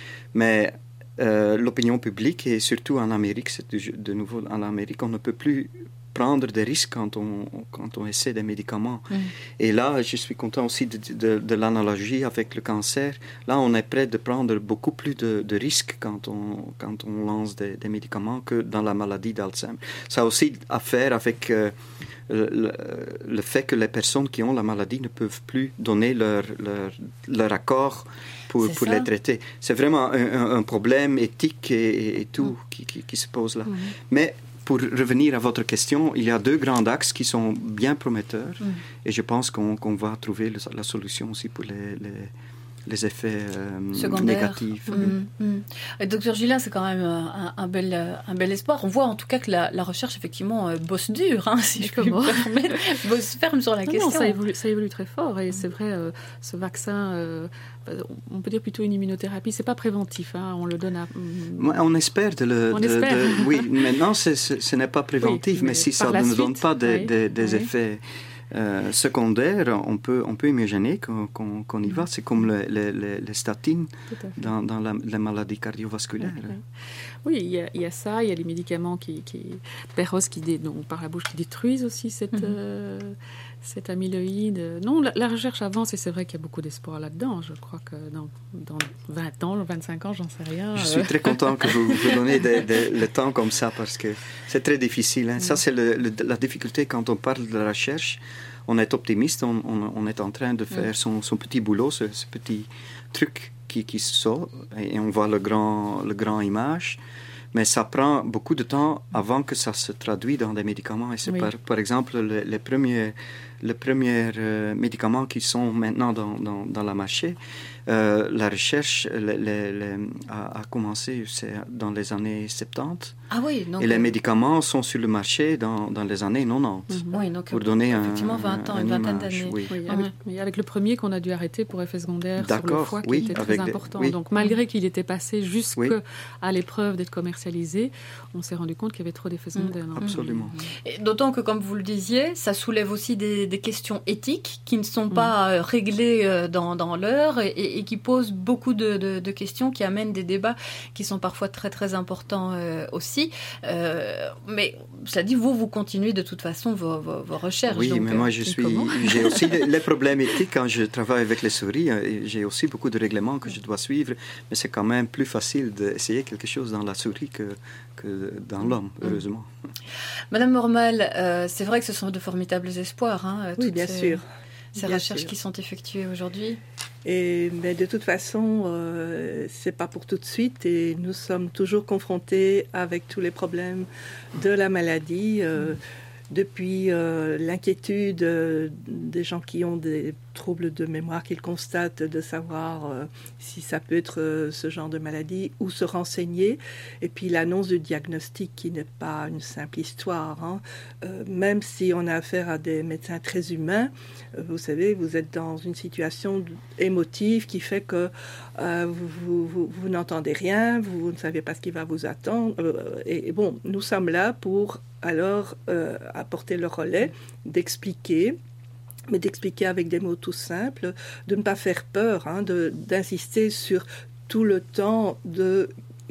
mais euh, l'opinion publique, et surtout en Amérique, c'est de, de nouveau en Amérique, on ne peut plus prendre des risques quand on, quand on essaie des médicaments. Mm. Et là, je suis content aussi de, de, de l'analogie avec le cancer. Là, on est prêt de prendre beaucoup plus de, de risques quand on, quand on lance des, des médicaments que dans la maladie d'Alzheimer. Ça a aussi à faire avec euh, le, le fait que les personnes qui ont la maladie ne peuvent plus donner leur, leur, leur accord pour, pour les traiter. C'est vraiment un, un problème éthique et, et tout mm. qui, qui, qui se pose là. Mm. Mais pour revenir à votre question, il y a deux grands axes qui sont bien prometteurs mm. et je pense qu'on, qu'on va trouver le, la solution aussi pour les, les, les effets euh, négatifs. Mm. Mm. Et docteur Gillin, c'est quand même un, un, bel, un bel espoir. On voit en tout cas que la, la recherche, effectivement, euh, bosse dur, hein, si je peux me permettre, bosse ferme sur la non, question. Non, ça évolue, ça évolue très fort et mm. c'est vrai, euh, ce vaccin... Euh, on peut dire plutôt une immunothérapie, c'est pas préventif, hein, on le donne à... On espère de le... On de, espère. De, oui, maintenant c'est, c'est, ce n'est pas préventif, oui, mais, mais si ça ne suite, donne pas des, oui, des, des oui. effets euh, secondaires, on peut, on peut imaginer qu'on, qu'on, qu'on y va. C'est comme le, le, le, les statines dans, dans la, la maladie cardiovasculaire. Okay. Oui, il y, a, il y a ça, il y a les médicaments qui... qui Perros, qui dé, donc, par la bouche, qui détruisent aussi cette... Mm-hmm. euh, cet amyloïde. Non, la, la recherche avance et c'est vrai qu'il y a beaucoup d'espoir là-dedans. Je crois que dans, dans vingt ans, vingt-cinq ans, j'en sais rien. Je suis très content que vous vous donnez de, de, le temps comme ça parce que c'est très difficile. Hein. Mm. Ça, c'est le, le, la difficulté quand on parle de la recherche. On est optimiste, on, on, on est en train de faire mm. son, son petit boulot, ce, ce petit truc qui, qui sort et on voit le grand, le grand image. Mais ça prend beaucoup de temps avant que ça se traduise dans des médicaments. Et c'est oui. par, par exemple, les, les premiers... les premiers euh, médicaments qui sont maintenant dans, dans, dans le marché, euh, la recherche les, les, les, a, a commencé dans les années soixante-dix. Ah oui, donc, et les médicaments sont sur le marché dans, dans les années quatre-vingt-dix. Mm-hmm. Oui, donc pour donner effectivement un, vingt ans, un une vingtaine image, d'années. Oui. Oui, avec, oui, avec le premier qu'on a dû arrêter pour effet secondaire sur le foie, qui oui, était très des, important. Oui. Donc malgré qu'il était passé jusqu'à oui. l'épreuve d'être commercialisé, on s'est rendu compte qu'il y avait trop d'effets secondaires. Mmh. Absolument. Et d'autant que, comme vous le disiez, ça soulève aussi des, des questions éthiques qui ne sont pas mmh. réglées dans, dans l'heure et, et qui posent beaucoup de, de, de questions, qui amènent des débats qui sont parfois très très importants euh, aussi. Euh, mais cela dit, vous, vous continuez de toute façon vos, vos, vos recherches. Oui, donc, mais moi, je suis, j'ai aussi les problèmes éthiques quand je travaille avec les souris. J'ai aussi beaucoup de règlements que je dois suivre, mais c'est quand même plus facile d'essayer quelque chose dans la souris que, que dans l'homme, heureusement. Madame Mormal, euh, c'est vrai que ce sont de formidables espoirs. Hein, oui, bien ces, sûr. Ces bien recherches sûr. qui sont effectuées aujourd'hui. Et, mais de toute façon, euh, c'est pas pour tout de suite et nous sommes toujours confrontés avec tous les problèmes de la maladie. Euh, Depuis euh, l'inquiétude euh, des gens qui ont des troubles de mémoire qu'ils constatent, de savoir euh, si ça peut être euh, ce genre de maladie, ou se renseigner. Et puis l'annonce du diagnostic qui n'est pas une simple histoire. Hein. Euh, même si on a affaire à des médecins très humains, euh, vous savez, vous êtes dans une situation émotive qui fait que euh, vous, vous, vous, vous n'entendez rien, vous ne savez pas ce qui va vous attendre. Euh, et, et bon, nous sommes là pour alors euh, apporter le relais, d'expliquer, mais d'expliquer avec des mots tout simples, de ne pas faire peur, hein, de, d'insister sur tout le temps de,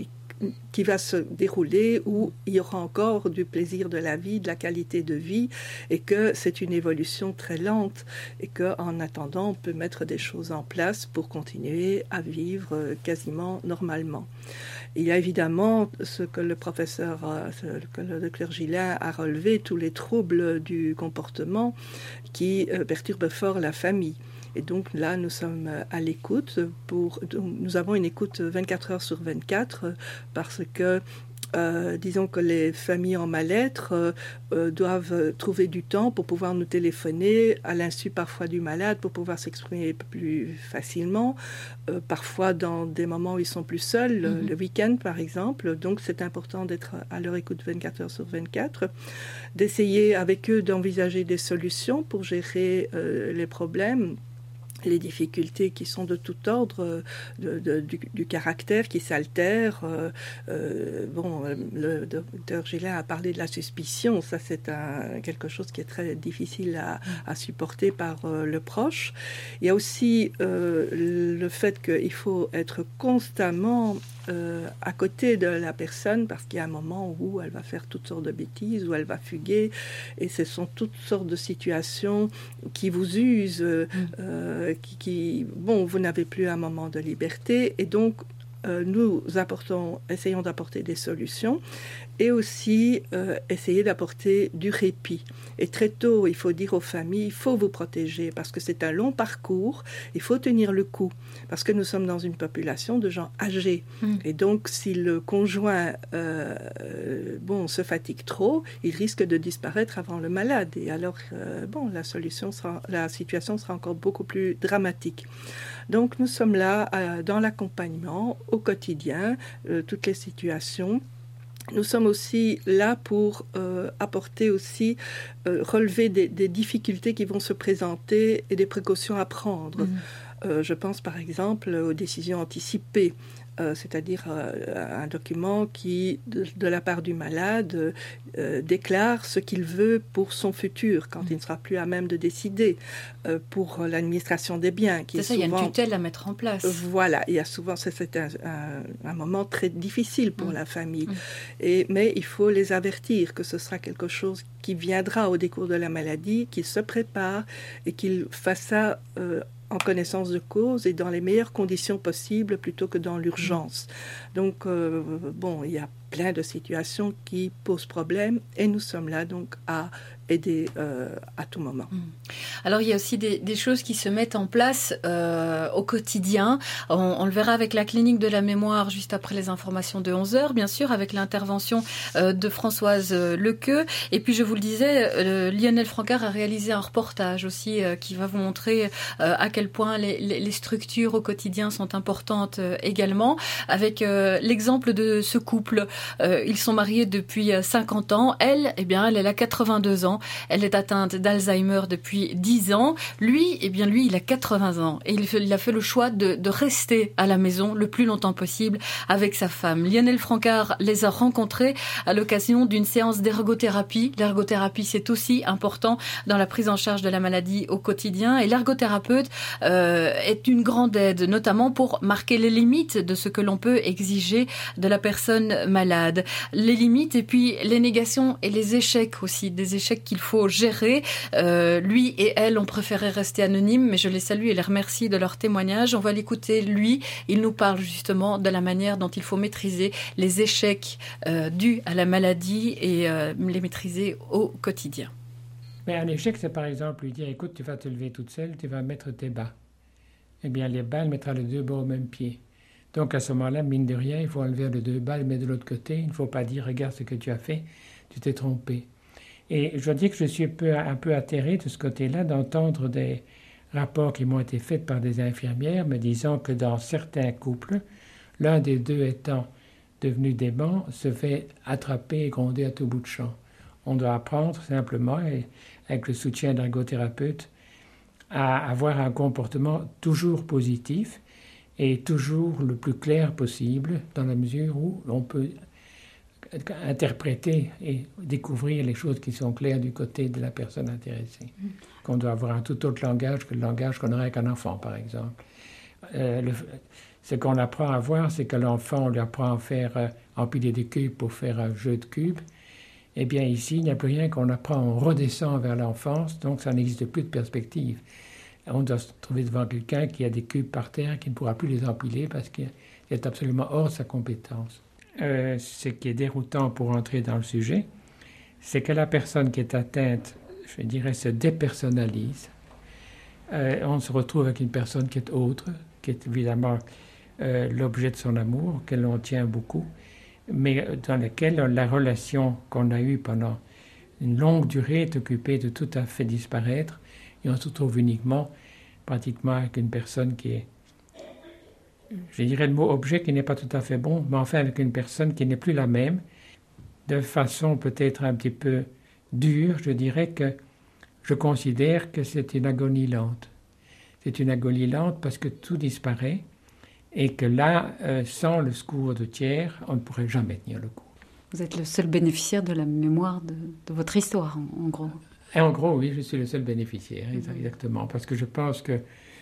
qui va se dérouler où il y aura encore du plaisir de la vie, de la qualité de vie, et que c'est une évolution très lente, et qu'en attendant, on peut mettre des choses en place pour continuer à vivre quasiment normalement. Il y a évidemment ce que le professeur, ce que le docteur Gillin a relevé, tous les troubles du comportement qui perturbent fort la famille. Et donc là, nous sommes à l'écoute. Pour, nous avons une écoute vingt-quatre heures sur vingt-quatre parce que Euh, disons que les familles en mal-être euh, euh, doivent trouver du temps pour pouvoir nous téléphoner à l'insu parfois du malade pour pouvoir s'exprimer plus facilement, euh, parfois dans des moments où ils sont plus seuls, mm-hmm. le, le week-end par exemple. Donc c'est important d'être à leur écoute vingt-quatre heures sur vingt-quatre, d'essayer avec eux d'envisager des solutions pour gérer euh, les problèmes, les difficultés qui sont de tout ordre, de, de, du, du caractère qui s'altère. Euh, euh, bon, le docteur Gillin a parlé de la suspicion. Ça, c'est un, quelque chose qui est très difficile à, à supporter par euh, le proche. Il y a aussi euh, le fait qu'il faut être constamment euh, à côté de la personne parce qu'il y a un moment où elle va faire toutes sortes de bêtises, où elle va fuguer. Et ce sont toutes sortes de situations qui vous usent, euh, Qui, qui, bon, vous n'avez plus un moment de liberté et donc euh, nous apportons, essayons d'apporter des solutions et aussi euh, essayer d'apporter du répit. Et très tôt, il faut dire aux familles, il faut vous protéger parce que c'est un long parcours, il faut tenir le coup parce que nous sommes dans une population de gens âgés. Mmh. Et donc, si le conjoint euh, bon, se fatigue trop, il risque de disparaître avant le malade. Et alors, euh, bon, la solution sera, la situation sera encore beaucoup plus dramatique. Donc, nous sommes là euh, dans l'accompagnement au quotidien, euh, toutes les situations. Nous sommes aussi là pour euh, apporter aussi, euh, relever des, des difficultés qui vont se présenter et des précautions à prendre. Mmh. Euh, je pense par exemple aux décisions anticipées. Euh, c'est-à-dire euh, un document qui, de, de la part du malade, euh, déclare ce qu'il veut pour son futur, quand mmh. il ne sera plus à même de décider, euh, pour l'administration des biens. Qui c'est est ça, souvent, il y a une tutelle à mettre en place. Euh, voilà, il y a souvent, c'est, c'est un, un, un moment très difficile pour mmh. la famille. Mmh. Et, mais il faut les avertir que ce sera quelque chose qui viendra au décours de la maladie, qu'ils se préparent et qu'ils fassent ça euh, en connaissance de cause et dans les meilleures conditions possibles plutôt que dans l'urgence. Donc, euh, bon, il y a plein de situations qui posent problème et nous sommes là donc à aider euh, à tout moment. Alors il y a aussi des, des choses qui se mettent en place euh, au quotidien. On, on le verra avec la clinique de la mémoire juste après les informations de onze heures, bien sûr, avec l'intervention euh, de Françoise Lequeux. Et puis je vous le disais, euh, Lionel Francard a réalisé un reportage aussi euh, qui va vous montrer euh, à quel point les, les, les structures au quotidien sont importantes euh, également, avec euh, l'exemple de ce couple. Euh, ils sont mariés depuis cinquante ans. Elle, eh bien, elle, elle a quatre-vingt-deux ans. Elle est atteinte d'Alzheimer depuis dix ans. Lui, eh bien, lui, il a quatre-vingts ans. Et il, il a fait le choix de, de rester à la maison le plus longtemps possible avec sa femme. Lionel Francard les a rencontrés à l'occasion d'une séance d'ergothérapie. L'ergothérapie, c'est aussi important dans la prise en charge de la maladie au quotidien. Et l'ergothérapeute euh, est une grande aide, notamment pour marquer les limites de ce que l'on peut exiger de la personne malade. Les limites et puis les négations et les échecs aussi, des échecs qu'il faut gérer. Euh, lui et elle ont préféré rester anonymes, mais je les salue et les remercie de leur témoignage. On va l'écouter, lui. Il nous parle justement de la manière dont il faut maîtriser les échecs euh, dus à la maladie et euh, les maîtriser au quotidien. Mais un échec, c'est par exemple lui dire, écoute, tu vas te lever toute seule, tu vas mettre tes bas. Eh bien, les bas, elle mettra les deux bas au même pied. Donc à ce moment-là, mine de rien, il faut enlever les deux bas, les mettre de l'autre côté. Il ne faut pas dire, regarde ce que tu as fait, tu t'es trompé. Et je dois dire que je suis un peu, un peu atterré de ce côté-là d'entendre des rapports qui m'ont été faits par des infirmières me disant que dans certains couples, l'un des deux étant devenu dément, se fait attraper et gronder à tout bout de champ. On doit apprendre simplement, et avec le soutien d'un ergothérapeute, à avoir un comportement toujours positif et toujours le plus clair possible, dans la mesure où on peut interpréter et découvrir les choses qui sont claires du côté de la personne intéressée. Mmh. Qu'on doit avoir un tout autre langage que le langage qu'on aurait avec un enfant, par exemple. Euh, le, ce qu'on apprend à voir, c'est que l'enfant, on lui apprend à faire euh, empiler des cubes pour faire un jeu de cubes. Eh bien, ici, il n'y a plus rien qu'on apprend, on redescend vers l'enfance, donc ça n'existe plus de perspective. On doit se trouver devant quelqu'un qui a des cubes par terre, qui ne pourra plus les empiler parce qu'il est absolument hors de sa compétence. Euh, ce qui est déroutant pour entrer dans le sujet, c'est que la personne qui est atteinte, je dirais, se dépersonnalise. Euh, on se retrouve avec une personne qui est autre, qui est évidemment euh, l'objet de son amour, auquel on tient beaucoup, mais dans laquelle la relation qu'on a eue pendant une longue durée est occupée de tout à fait disparaître, et on se retrouve uniquement, pratiquement, avec une personne qui est, je dirais le mot objet qui n'est pas tout à fait bon, mais enfin avec une personne qui n'est plus la même, de façon peut-être un petit peu dure, je dirais que je considère que c'est une agonie lente. C'est une agonie lente parce que tout disparaît et que là, euh, sans le secours de tiers, on ne pourrait jamais tenir le coup. Vous êtes le seul bénéficiaire de la mémoire de, de votre histoire, en, en gros. Et en gros, oui, je suis le seul bénéficiaire, mmh. exactement, parce que je pense que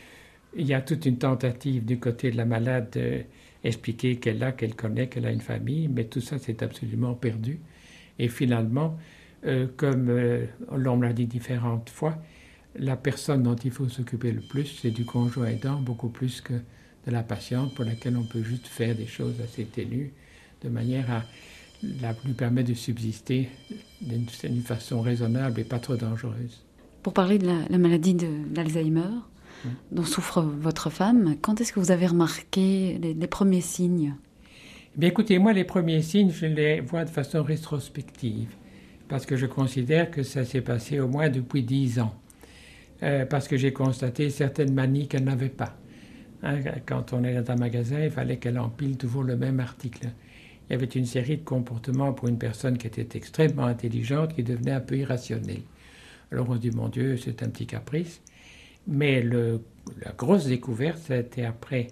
il y a toute une tentative du côté de la malade d'expliquer qu'elle a, qu'elle connaît, qu'elle a une famille, mais tout ça, c'est absolument perdu. Et finalement, euh, comme euh, l'on me l'a dit différentes fois, la personne dont il faut s'occuper le plus, c'est du conjoint aidant, beaucoup plus que de la patiente, pour laquelle on peut juste faire des choses assez ténues, de manière à la, lui permettre de subsister d'une, d'une façon raisonnable et pas trop dangereuse. Pour parler de la, la maladie de, d'Alzheimer, dont souffre votre femme, quand est-ce que vous avez remarqué les, les premiers signes ? Eh bien, écoutez, moi, les premiers signes, je les vois de façon rétrospective, parce que je considère que ça s'est passé au moins depuis dix ans, euh, parce que j'ai constaté certaines manies qu'elle n'avait pas. Hein, quand on est dans un magasin, il fallait qu'elle empile toujours le même article. Il y avait une série de comportements pour une personne qui était extrêmement intelligente, qui devenait un peu irrationnelle. Alors on se dit, mon Dieu, c'est un petit caprice. Mais le, la grosse découverte, ça a été après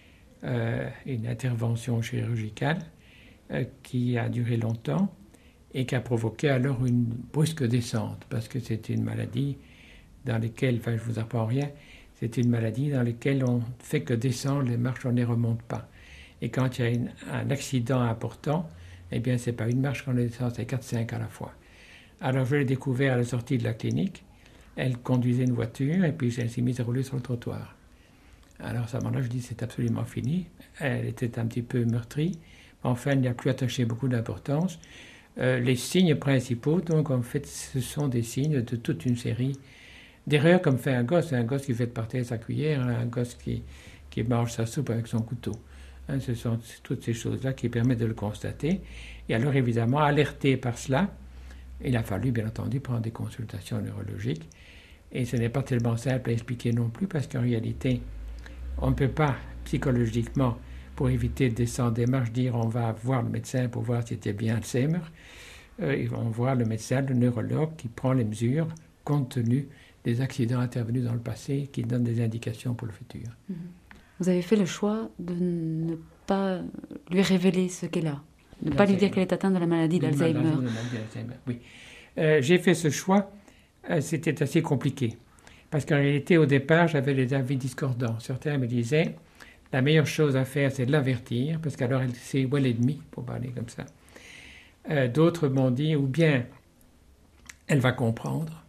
euh, une intervention chirurgicale euh, qui a duré longtemps et qui a provoqué alors une brusque descente, parce que c'était une maladie dans laquelle, enfin je ne vous apprends rien, c'est une maladie dans laquelle on ne fait que descendre les marches, on ne les remonte pas. Et quand il y a une, un accident important, eh bien c'est pas une marche qu'on descend, c'est quatre cinq à la fois. Alors je l'ai découvert à la sortie de la clinique. Elle conduisait une voiture et puis elle s'est mise à rouler sur le trottoir. Alors à ce moment-là, je dis c'est absolument fini. Elle était un petit peu meurtrie Enfin, il n'y a plus attaché beaucoup d'importance. Euh, les signes principaux, donc, en fait, ce sont des signes de toute une série d'erreurs comme fait un gosse. Un gosse qui fait partir sa cuillère, un gosse qui, qui mange sa soupe avec son couteau. Hein, ce sont toutes ces choses-là qui permettent de le constater. Et alors, évidemment, alerté par cela, il a fallu, bien entendu, prendre des consultations neurologiques. Et ce n'est pas tellement simple à expliquer non plus, parce qu'en réalité, on ne peut pas, psychologiquement, pour éviter de descendre des marches, dire on va voir le médecin pour voir si c'était bien Alzheimer. Euh, on voit le médecin, le neurologue, qui prend les mesures compte tenu des accidents intervenus dans le passé, qui donnent des indications pour le futur. Vous avez fait le choix de ne pas lui révéler ce qu'elle a, de ne pas lui dire qu'elle est atteinte de la maladie d'Alzheimer. Oui. Euh, j'ai fait ce choix, euh, c'était assez compliqué. Parce qu'en réalité, au départ, j'avais des avis discordants. Certains me disaient, la meilleure chose à faire, c'est de l'avertir, parce qu'alors elle sait où est l'ennemi, pour parler comme ça. Euh, d'autres m'ont dit, ou bien elle va comprendre,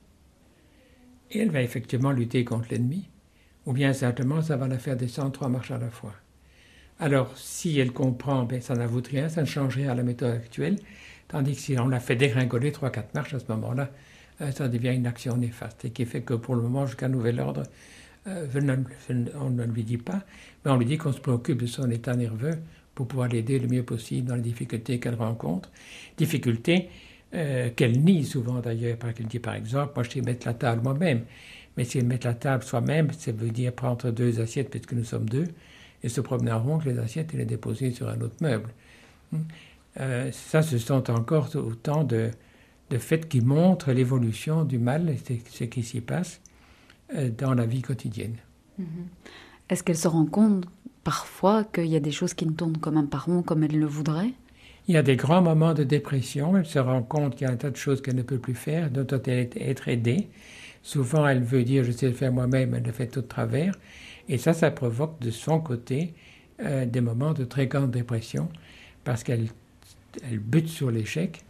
et elle va effectivement lutter contre l'ennemi, ou bien simplement ça va la faire descendre trois marches à la fois. Alors, si elle comprend, ben, ça n'avoue rien, ça ne change rien à la méthode actuelle, tandis que si on la fait dégringoler trois quatre marches à ce moment-là, euh, ça devient une action néfaste, et qui fait que pour le moment, jusqu'à nouvel ordre, euh, on ne lui dit pas, mais on lui dit qu'on se préoccupe de son état nerveux pour pouvoir l'aider le mieux possible dans les difficultés qu'elle rencontre. Difficultés euh, qu'elle nie souvent d'ailleurs, parce qu'elle dit par exemple, moi je sais mettre la table moi-même, mais si elle met la table soi-même, ça veut dire prendre deux assiettes, puisque nous sommes deux, et se promener en rond que les assiettes et les déposer sur un autre meuble. Euh, ça, ce sont encore autant de, de faits qui montrent l'évolution du mal et ce qui s'y passe euh, dans la vie quotidienne. Mm-hmm. Est-ce qu'elle se rend compte parfois qu'il y a des choses qui ne tournent comme un pas rond comme elle le voudrait? Il y a des grands moments de dépression. Elle se rend compte qu'il y a un tas de choses qu'elle ne peut plus faire, dont elle doit être aidée. Souvent, elle veut dire « je sais le faire moi-même », elle le fait tout de travers. Et ça, ça provoque de son côté euh, des moments de très grande dépression, parce qu'elle elle bute sur l'échec,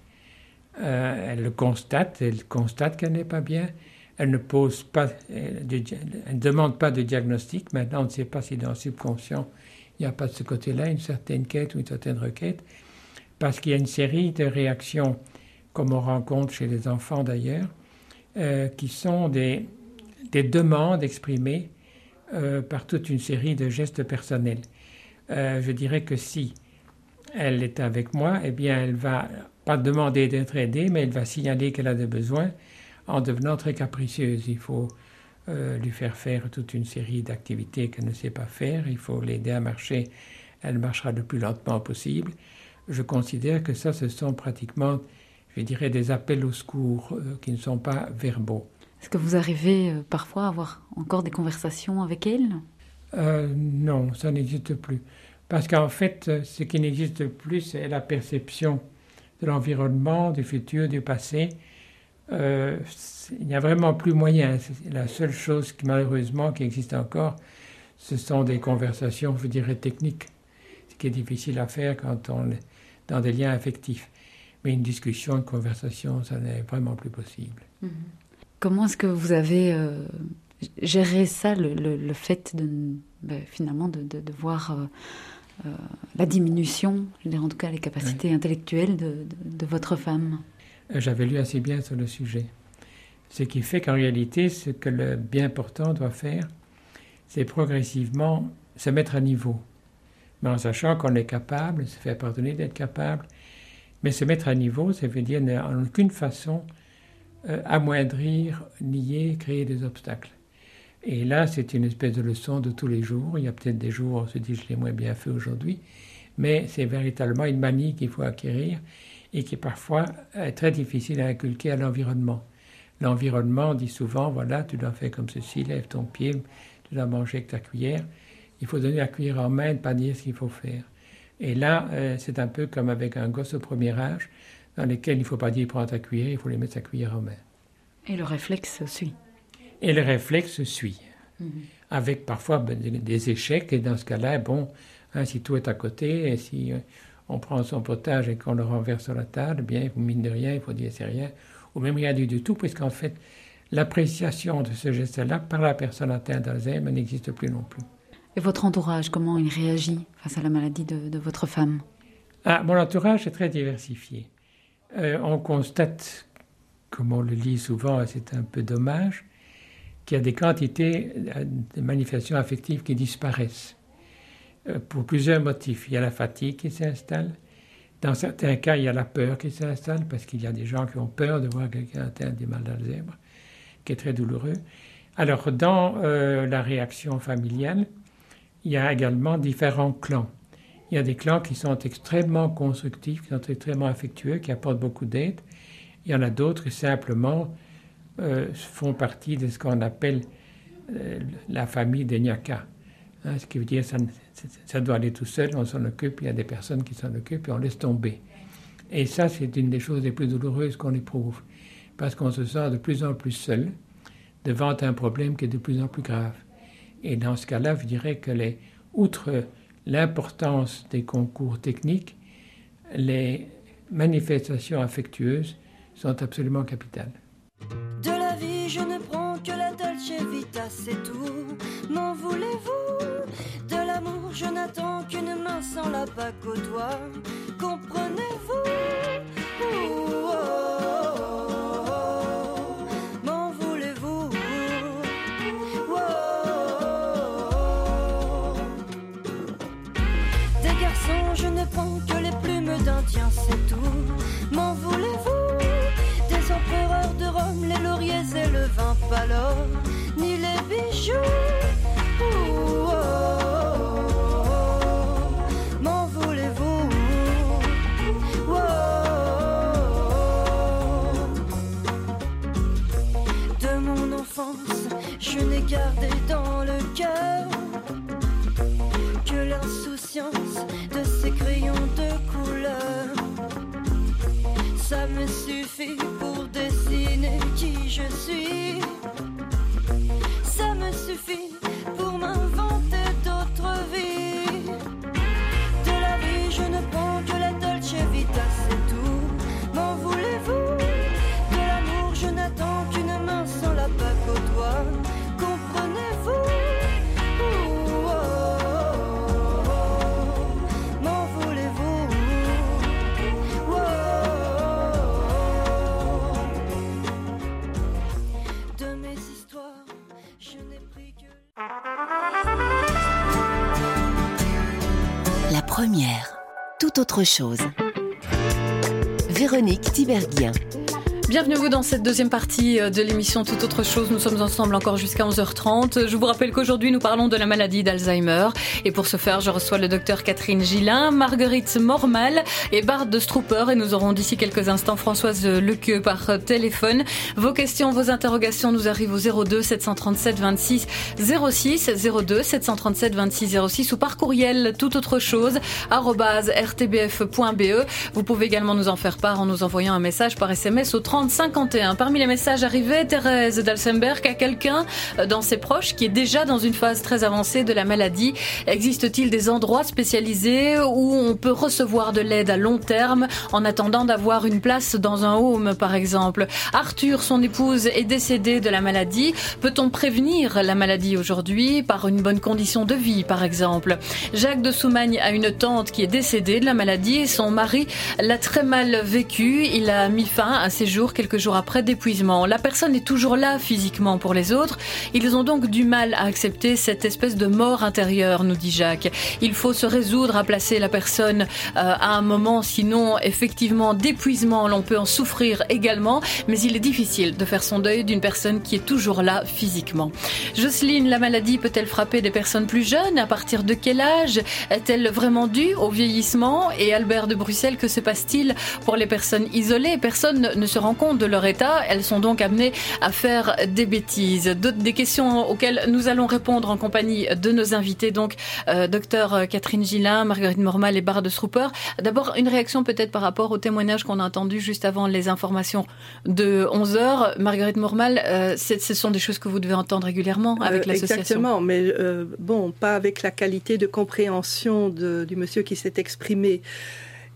euh, elle le constate, elle constate qu'elle n'est pas bien, elle ne pose pas, elle, elle ne demande pas de diagnostic. Maintenant, on ne sait pas si dans le subconscient, il n'y a pas de ce côté-là une certaine quête ou une certaine requête, parce qu'il y a une série de réactions, comme on rencontre chez les enfants d'ailleurs, euh, qui sont des, des demandes exprimées euh, par toute une série de gestes personnels. Euh, je dirais que si elle est avec moi, eh bien, elle va pas demander d'être aidée, mais elle va signaler qu'elle a des besoins en devenant très capricieuse. Il faut euh, lui faire faire toute une série d'activités qu'elle ne sait pas faire. Il faut l'aider à marcher. Elle marchera le plus lentement possible. Je considère que ça, ce sont pratiquement, je dirais, des appels au secours euh, qui ne sont pas verbaux. Est-ce que vous arrivez euh, parfois à avoir encore des conversations avec elle? euh, Non, ça n'existe plus. Parce qu'en fait, ce qui n'existe plus, c'est la perception de l'environnement, du futur, du passé. Euh, il n'y a vraiment plus moyen. C'est la seule chose qui, malheureusement, qui existe encore, ce sont des conversations, je dirais, techniques, ce qui est difficile à faire quand on est dans des liens affectifs. Mais une discussion, une conversation, ça n'est vraiment plus possible. Mmh. Comment est-ce que vous avez euh, géré ça, le, le, le fait de, ben, finalement de, de, de voir euh, euh, la diminution, je veux dire, en tout cas les capacités oui. intellectuelles de, de, de votre femme? J'avais lu assez bien sur le sujet. Ce qui fait qu'en réalité, ce que le bien portant doit faire, c'est progressivement se mettre à niveau. Mais en sachant qu'on est capable, se faire pardonner d'être capable. Mais se mettre à niveau, ça veut dire en aucune façon euh, amoindrir, nier, créer des obstacles. Et là, c'est une espèce de leçon de tous les jours. Il y a peut-être des jours où on se dit « je l'ai moins bien fait aujourd'hui », mais c'est véritablement une manie qu'il faut acquérir et qui parfois est très difficile à inculquer à l'environnement. L'environnement dit souvent « voilà, tu dois faire comme ceci, lève ton pied, tu dois manger avec ta cuillère ». Il faut donner la cuillère en main et ne pas dire ce qu'il faut faire. Et là, euh, c'est un peu comme avec un gosse au premier âge, dans lequel il ne faut pas dire « prends ta cuillère », il faut lui mettre sa cuillère en main. Et le réflexe suit. Et le réflexe suit, mmh. avec parfois ben, des échecs. Et dans ce cas-là, bon, hein, si tout est à côté, et si euh, on prend son potage et qu'on le renverse sur la table, bien, mine de rien, il faut dire c'est rien, ou même rien du, du tout, puisqu'en fait, l'appréciation de ce geste-là par la personne atteinte d'Alzheimer n'existe plus non plus. Et votre entourage, comment il réagit face à la maladie de, de votre femme? Ah, mon entourage est très diversifié. Euh, on constate, comme on le lit souvent, et c'est un peu dommage, qu'il y a des quantités de manifestations affectives qui disparaissent. Euh, pour plusieurs motifs. Il y a la fatigue qui s'installe. Dans certains cas, il y a la peur qui s'installe, parce qu'il y a des gens qui ont peur de voir quelqu'un atteint du mal d'Alzheimer, qui est très douloureux. Alors, dans euh, la réaction familiale, il y a également différents clans. Il y a des clans qui sont extrêmement constructifs, qui sont extrêmement affectueux, qui apportent beaucoup d'aide. Il y en a d'autres qui simplement euh, font partie de ce qu'on appelle euh, la famille des Nyaka. Hein, ce qui veut dire que ça, ça doit aller tout seul, on s'en occupe, il y a des personnes qui s'en occupent et on laisse tomber. Et ça, c'est une des choses les plus douloureuses qu'on éprouve, parce qu'on se sent de plus en plus seul devant un problème qui est de plus en plus grave. Et dans ce cas-là, je dirais que les, outre l'importance des concours techniques, les manifestations affectueuses sont absolument capitales. De la vie, je ne prends que la Dolce Vita, c'est tout. M'en voulez-vous? De l'amour, je n'attends qu'une main sans la bague au doigt. Comprenez-vous? Ouh, oh, oh, oh. M'en voulez-vous? Oh, oh, oh. Des garçons, je ne prends que les plumes d'Indien, c'est tout. M'en voulez-vous? Des empereurs de Rome, les lauriers et le vin pâle, ni les bijoux. Ouh, oh, oh, oh. M'en voulez-vous? Oh, oh, oh. De mon enfance, je n'ai gardé dans le cœur que l'insouciance de ces crayons de couleur. Ça me suffit pour dessiner qui je suis. Ça me suffit pour m'inventer d'autres vies. De la vie, je ne prends que la Dolce Vita, c'est tout. M'en voulez-vous? De l'amour, je n'attends qu'une main sans la bague au doigt. Comprenez-vous? Ouh, oh, oh, oh. M'en voulez-vous? Oh, oh, oh. De mes histoires, je n'ai pris que... La première, tout autre chose. Véronique Tiberghien. Bienvenue vous dans cette deuxième partie de l'émission Toute autre chose. Nous sommes ensemble encore jusqu'à onze heures trente. Je vous rappelle qu'aujourd'hui nous parlons de la maladie d'Alzheimer. Et pour ce faire, je reçois le docteur Catherine Gillin, Marguerite Mormal et Bart de Strooper. Et nous aurons d'ici quelques instants Françoise Lequeux par téléphone. Vos questions, vos interrogations nous arrivent au zéro deux sept cent trente-sept vingt-six zéro six, zéro deux sept cent trente-sept vingt-six zéro six ou par courriel toute autre chose arobase r t b f point b e. Vous pouvez également nous en faire part en nous envoyant un message par S M S au trente cinquante et un. Parmi les messages arrivés, Thérèse d'Alsemberg a quelqu'un dans ses proches qui est déjà dans une phase très avancée de la maladie. Existe-t-il des endroits spécialisés où on peut recevoir de l'aide à long terme en attendant d'avoir une place dans un home, par exemple? Arthur, son épouse, est décédée de la maladie. Peut-on prévenir la maladie aujourd'hui par une bonne condition de vie, par exemple? Jacques de Soumagne a une tante qui est décédée de la maladie et son mari l'a très mal vécu. Il a mis fin à ses jours quelques jours après d'épuisement. La personne est toujours là physiquement pour les autres. Ils ont donc du mal à accepter cette espèce de mort intérieure, nous dit Jacques. Il faut se résoudre à placer la personne euh, à un moment, sinon effectivement d'épuisement, l'on peut en souffrir également, mais il est difficile de faire son deuil d'une personne qui est toujours là physiquement. Jocelyne, la maladie peut-elle frapper des personnes plus jeunes? À partir de quel âge? Est-elle vraiment due au vieillissement? Et Albert de Bruxelles, que se passe-t-il pour les personnes isolées? Personne ne se rend compte de leur état, elles sont donc amenées à faire des bêtises. D'autres, des questions auxquelles nous allons répondre en compagnie de nos invités, donc euh, docteur Catherine Gillin, Marguerite Mormal et Bart de Strooper. D'abord, une réaction peut-être par rapport au témoignage qu'on a entendu juste avant les informations de onze heures. Marguerite Mormal, euh, ce sont des choses que vous devez entendre régulièrement avec euh, l'association. Exactement, mais euh, bon, pas avec la qualité de compréhension de, du monsieur qui s'est exprimé.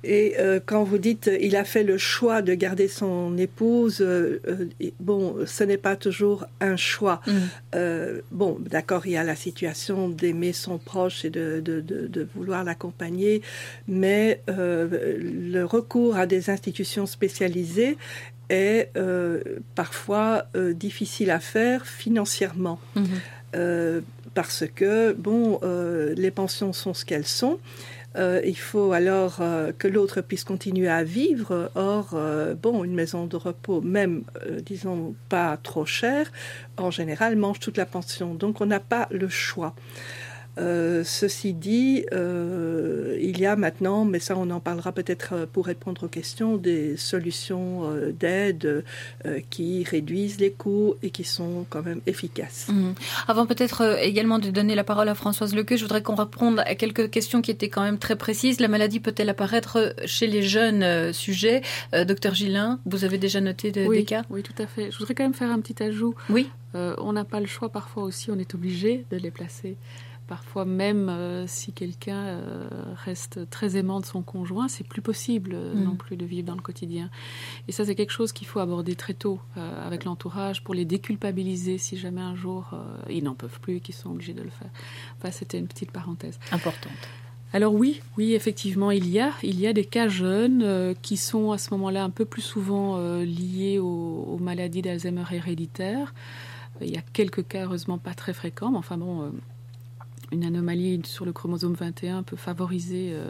Et euh, quand vous dites euh, il a fait le choix de garder son épouse, euh, euh, bon, ce n'est pas toujours un choix. Mmh. Euh, bon, d'accord, il y a la situation d'aimer son proche et de, de, de, de vouloir l'accompagner, mais euh, le recours à des institutions spécialisées est euh, parfois euh, difficile à faire financièrement. Mmh. Euh, parce que, bon, euh, les pensions sont ce qu'elles sont. Euh, il faut alors euh, que l'autre puisse continuer à vivre. Or, euh, bon, une maison de repos, même, euh, disons, pas trop chère, en général, mange toute la pension. Donc, on n'a pas le choix. Euh, ceci dit, euh, il y a maintenant, mais ça on en parlera peut-être pour répondre aux questions, des solutions euh, d'aide euh, qui réduisent les coûts et qui sont quand même efficaces. Mmh. Avant peut-être euh, également de donner la parole à Françoise Lequeux, je voudrais qu'on réponde à quelques questions qui étaient quand même très précises. La maladie peut-elle apparaître chez les jeunes euh, sujets euh, Docteur Gillin, vous avez déjà noté de, oui, des cas? Oui, tout à fait. Je voudrais quand même faire un petit ajout. Oui. Euh, on n'a pas le choix, parfois aussi, on est obligé de les placer. Parfois même euh, si quelqu'un euh, reste très aimant de son conjoint, c'est plus possible euh, mmh. non plus de vivre dans le quotidien. Et ça, c'est quelque chose qu'il faut aborder très tôt euh, avec l'entourage pour les déculpabiliser si jamais un jour euh, ils n'en peuvent plus et qu'ils sont obligés de le faire. Enfin, c'était une petite parenthèse. Importante. Alors oui, oui, effectivement, il y a, il y a des cas jeunes euh, qui sont à ce moment-là un peu plus souvent euh, liés aux, aux maladies d'Alzheimer héréditaires. Il y a quelques cas, heureusement, pas très fréquents, mais enfin bon... Euh, Une anomalie sur le chromosome vingt et un peut favoriser euh,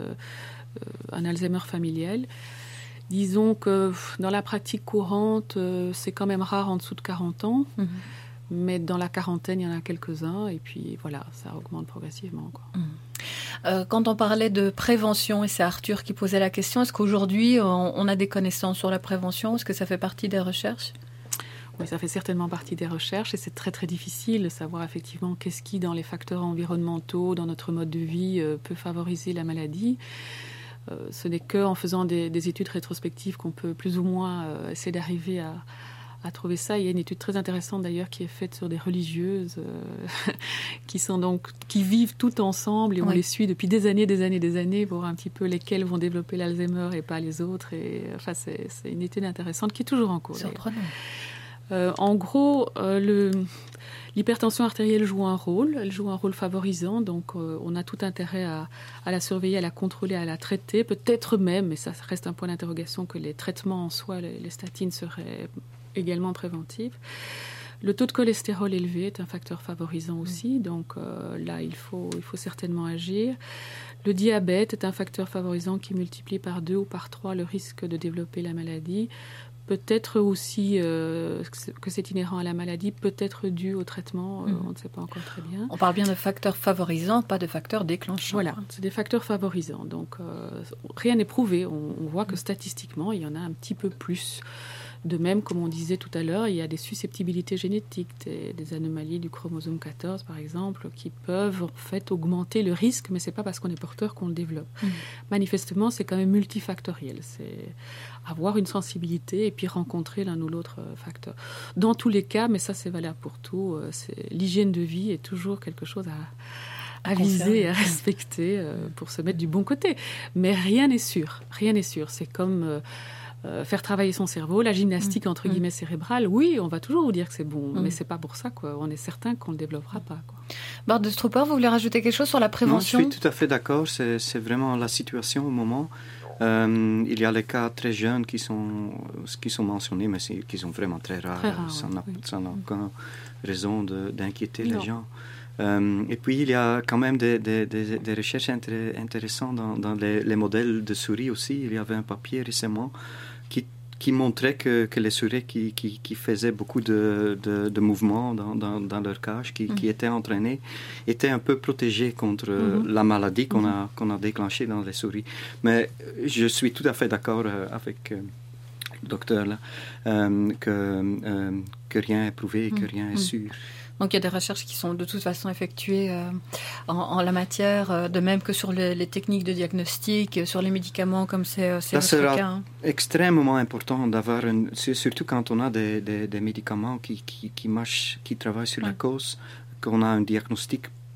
euh, un Alzheimer familial. Disons que dans la pratique courante, euh, c'est quand même rare en dessous de quarante ans, mmh. mais dans la quarantaine, il y en a quelques-uns, et puis voilà, ça augmente progressivement, quoi. Mmh. Euh, quand on parlait de prévention, et c'est Arthur qui posait la question, est-ce qu'aujourd'hui, on, on a des connaissances sur la prévention? Est-ce que ça fait partie des recherches? Oui, ça fait certainement partie des recherches et c'est très très difficile de savoir effectivement qu'est-ce qui, dans les facteurs environnementaux, dans notre mode de vie, euh, peut favoriser la maladie. Euh, ce n'est qu'en faisant des, des études rétrospectives qu'on peut plus ou moins euh, essayer d'arriver à, à trouver ça. Il y a une étude très intéressante d'ailleurs qui est faite sur des religieuses euh, qui sont donc qui vivent toutes ensemble et on oui. les suit depuis des années, des années, des années pour voir un petit peu lesquelles vont développer l'Alzheimer et pas les autres. Et enfin, c'est, c'est une étude intéressante qui est toujours en cours. Surprenant. Euh, en gros, euh, le, l'hypertension artérielle joue un rôle, elle joue un rôle favorisant, donc euh, on a tout intérêt à, à la surveiller, à la contrôler, à la traiter, peut-être même, mais ça reste un point d'interrogation, que les traitements en soi, les, les statines seraient également préventifs. Le taux de cholestérol élevé est un facteur favorisant aussi, donc euh, là il faut, il faut certainement agir. Le diabète est un facteur favorisant qui multiplie par deux ou par trois le risque de développer la maladie. Peut-être aussi euh, que c'est inhérent à la maladie, peut-être dû au traitement, euh, mmh. on ne sait pas encore très bien. On parle bien de facteurs favorisants, pas de facteurs déclenchants. Voilà, c'est des facteurs favorisants. Donc, euh, rien n'est prouvé. On, on voit que statistiquement, il y en a un petit peu plus. De même, comme on disait tout à l'heure, il y a des susceptibilités génétiques, des, des anomalies du chromosome quatorze, par exemple, qui peuvent en fait augmenter le risque, mais ce n'est pas parce qu'on est porteur qu'on le développe. Mmh. Manifestement, c'est quand même multifactoriel. C'est avoir une sensibilité et puis rencontrer l'un ou l'autre facteur. Dans tous les cas, mais ça c'est valable pour tout, c'est, l'hygiène de vie est toujours quelque chose à... à viser et à respecter euh, pour se mettre du bon côté. Mais rien n'est sûr, rien n'est sûr. C'est comme euh, euh, faire travailler son cerveau, la gymnastique mmh. entre guillemets cérébrale. Oui, on va toujours vous dire que c'est bon, mmh. mais c'est pas pour ça, quoi. On est certain qu'on ne le développera pas, quoi. Bart de Strooper, vous voulez rajouter quelque chose sur la prévention? Non, je suis tout à fait d'accord. C'est, c'est vraiment la situation au moment. Euh, il y a les cas très jeunes qui sont, qui sont mentionnés, mais c'est, qui sont vraiment très rares. Très rare, ça, oui. n'a, oui. ça n'a aucune raison de, d'inquiéter non. les gens. Euh, et puis, il y a quand même des, des, des, des recherches intér- intéressantes dans, dans les, les modèles de souris aussi. Il y avait un papier récemment qui, qui montrait que, que les souris qui, qui, qui faisaient beaucoup de, de, de mouvements dans, dans, dans leur cage, qui, mmh. qui étaient entraînées, étaient un peu protégées contre mmh. la maladie qu'on, mmh. a, qu'on a déclenchée dans les souris. Mais je suis tout à fait d'accord avec euh, le docteur là, euh, que, euh, que rien est prouvé et que mmh. rien est mmh. sûr. Donc il y a des recherches qui sont de toute façon effectuées euh, en, en la matière, euh, de même que sur le, les techniques de diagnostic, euh, sur les médicaments comme c'est, euh, c'est Ça votre sera cas. Hein. Extrêmement important d'avoir, une, surtout quand on a des, des, des médicaments qui, qui, qui marchent, qui travaillent sur ouais. la cause, qu'on a un diagnostic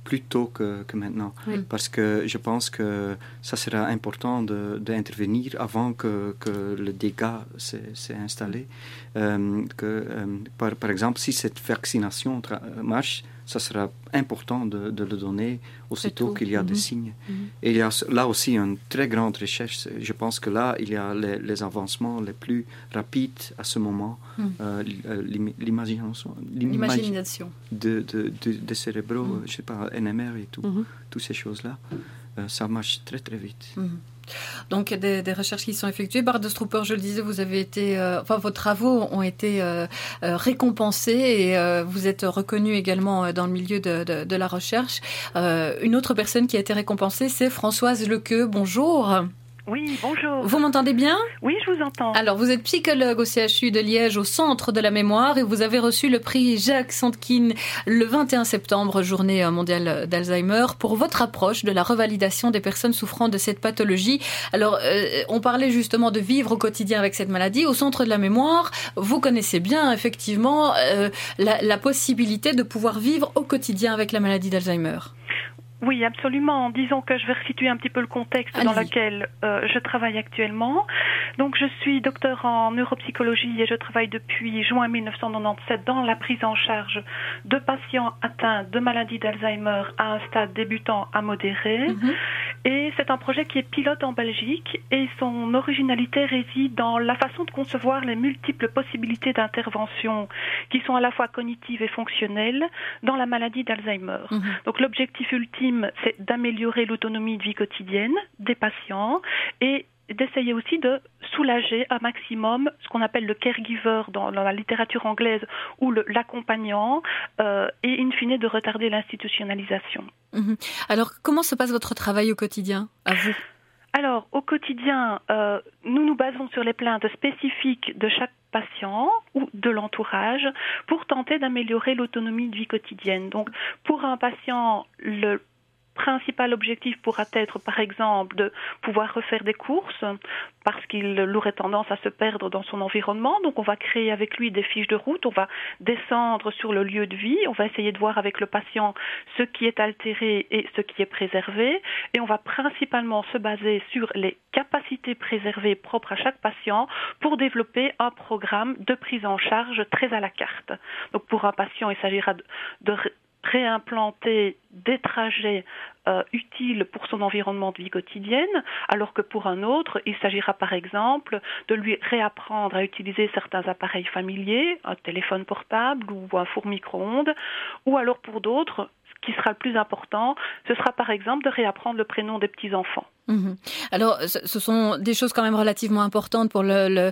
plus tôt que, que maintenant. Oui. Parce que je pense que ça sera important de, d'intervenir avant que, que le dégât s'est, s'est installé. Euh, que, euh, par, par exemple, si cette vaccination tra- marche, ça sera important de, de le donner aussitôt qu'il y a mm-hmm. des signes. Mm-hmm. Et il y a là aussi une très grande recherche. Je pense que là, il y a les, les avancements les plus rapides à ce moment. Mm. Euh, l'imagination, l'imagination de, de, de, de cérébraux, mm. je sais pas, N M R et tout, mm-hmm. toutes ces choses-là, euh, ça marche très très vite. Mm-hmm. Donc, des, des recherches qui sont effectuées. Bart de Strooper, je le disais, vous avez été, euh, enfin, vos travaux ont été euh, euh, récompensés et euh, vous êtes reconnu également dans le milieu de, de, de la recherche. Euh, une autre personne qui a été récompensée, c'est Françoise Lequeux. Bonjour. Oui, bonjour. Vous m'entendez bien ? Oui, je vous entends. Alors, vous êtes psychologue au C H U de Liège, au Centre de la Mémoire, et vous avez reçu le prix Jacques Sandkin le vingt et un septembre, journée mondiale d'Alzheimer, pour votre approche de la revalidation des personnes souffrant de cette pathologie. Alors, euh, on parlait justement de vivre au quotidien avec cette maladie. Au Centre de la Mémoire, vous connaissez bien, effectivement, euh, la, la possibilité de pouvoir vivre au quotidien avec la maladie d'Alzheimer. Oui, absolument. Disons que je vais resituer un petit peu le contexte Allez-y. dans lequel euh, je travaille actuellement. Donc, je suis docteur en neuropsychologie et je travaille depuis juin mille neuf cent quatre-vingt-dix-sept dans la prise en charge de patients atteints de maladie d'Alzheimer à un stade débutant à modéré. Mm-hmm. Et c'est un projet qui est pilote en Belgique et son originalité réside dans la façon de concevoir les multiples possibilités d'intervention qui sont à la fois cognitives et fonctionnelles dans la maladie d'Alzheimer. Mm-hmm. Donc, l'objectif ultime, c'est d'améliorer l'autonomie de vie quotidienne des patients et d'essayer aussi de soulager un maximum ce qu'on appelle le caregiver dans, dans la littérature anglaise ou le, l'accompagnant euh, et in fine de retarder l'institutionnalisation. Mmh. Alors, comment se passe votre travail au quotidien, à vous ? Alors, au quotidien, euh, nous nous basons sur les plaintes spécifiques de chaque patient ou de l'entourage pour tenter d'améliorer l'autonomie de vie quotidienne. Donc, pour un patient, le principal objectif pourra être, par exemple, de pouvoir refaire des courses parce qu'il aurait tendance à se perdre dans son environnement. Donc, on va créer avec lui des fiches de route, on va descendre sur le lieu de vie, on va essayer de voir avec le patient ce qui est altéré et ce qui est préservé. Et on va principalement se baser sur les capacités préservées propres à chaque patient pour développer un programme de prise en charge très à la carte. Donc, pour un patient, il s'agira de, de réimplanter des trajets euh, utiles pour son environnement de vie quotidienne, alors que pour un autre, il s'agira par exemple de lui réapprendre à utiliser certains appareils familiers, un téléphone portable ou un four micro-ondes, ou alors pour d'autres, ce qui sera le plus important, ce sera par exemple de réapprendre le prénom des petits-enfants. Mmh. Alors, ce sont des choses quand même relativement importantes pour le, le,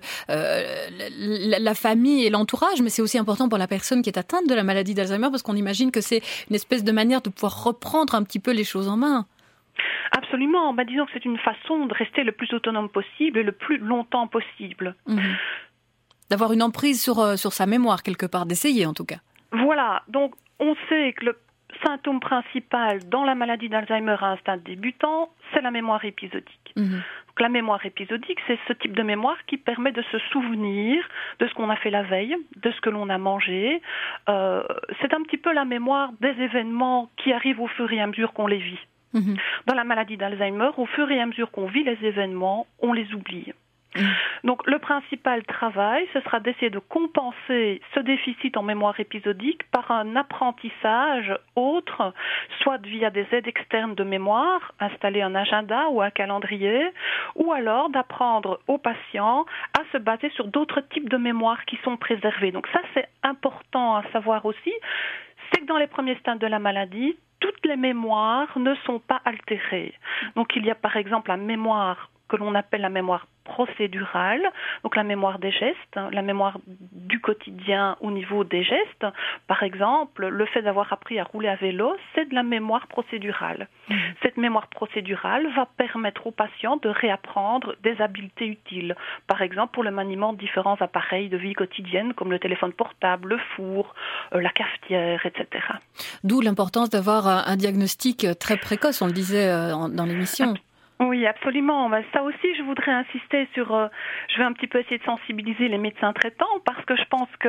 euh, la, la famille et l'entourage, mais c'est aussi important pour la personne qui est atteinte de la maladie d'Alzheimer, parce qu'on imagine que c'est une espèce de manière de pouvoir reprendre un petit peu les choses en main. Absolument. Bah, disons que c'est une façon de rester le plus autonome possible et le plus longtemps possible. Mmh. D'avoir une emprise sur, sur sa mémoire, quelque part, d'essayer en tout cas. Voilà. Donc, on sait que le symptôme principal dans la maladie d'Alzheimer à un stade débutant, c'est la mémoire épisodique. Mmh. Donc, la mémoire épisodique, c'est ce type de mémoire qui permet de se souvenir de ce qu'on a fait la veille, de ce que l'on a mangé. Euh, c'est un petit peu la mémoire des événements qui arrivent au fur et à mesure qu'on les vit. Mmh. Dans la maladie d'Alzheimer, au fur et à mesure qu'on vit les événements, on les oublie. Donc le principal travail, ce sera d'essayer de compenser ce déficit en mémoire épisodique par un apprentissage autre, soit via des aides externes de mémoire, installer un agenda ou un calendrier, ou alors d'apprendre aux patients à se baser sur d'autres types de mémoires qui sont préservées. Donc ça, c'est important à savoir aussi, c'est que dans les premiers stades de la maladie, toutes les mémoires ne sont pas altérées. Donc il y a par exemple la mémoire que l'on appelle la mémoire procédurale, donc la mémoire des gestes, la mémoire du quotidien au niveau des gestes. Par exemple, le fait d'avoir appris à rouler à vélo, c'est de la mémoire procédurale. Mmh. Cette mémoire procédurale va permettre aux patients de réapprendre des habiletés utiles. Par exemple, pour le maniement de différents appareils de vie quotidienne, comme le téléphone portable, le four, euh, la cafetière, et cetera. D'où l'importance d'avoir un diagnostic très précoce, on le disait dans l'émission. Oui, absolument. Ça aussi, je voudrais insister sur... Euh, je vais un petit peu essayer de sensibiliser les médecins traitants parce que je pense que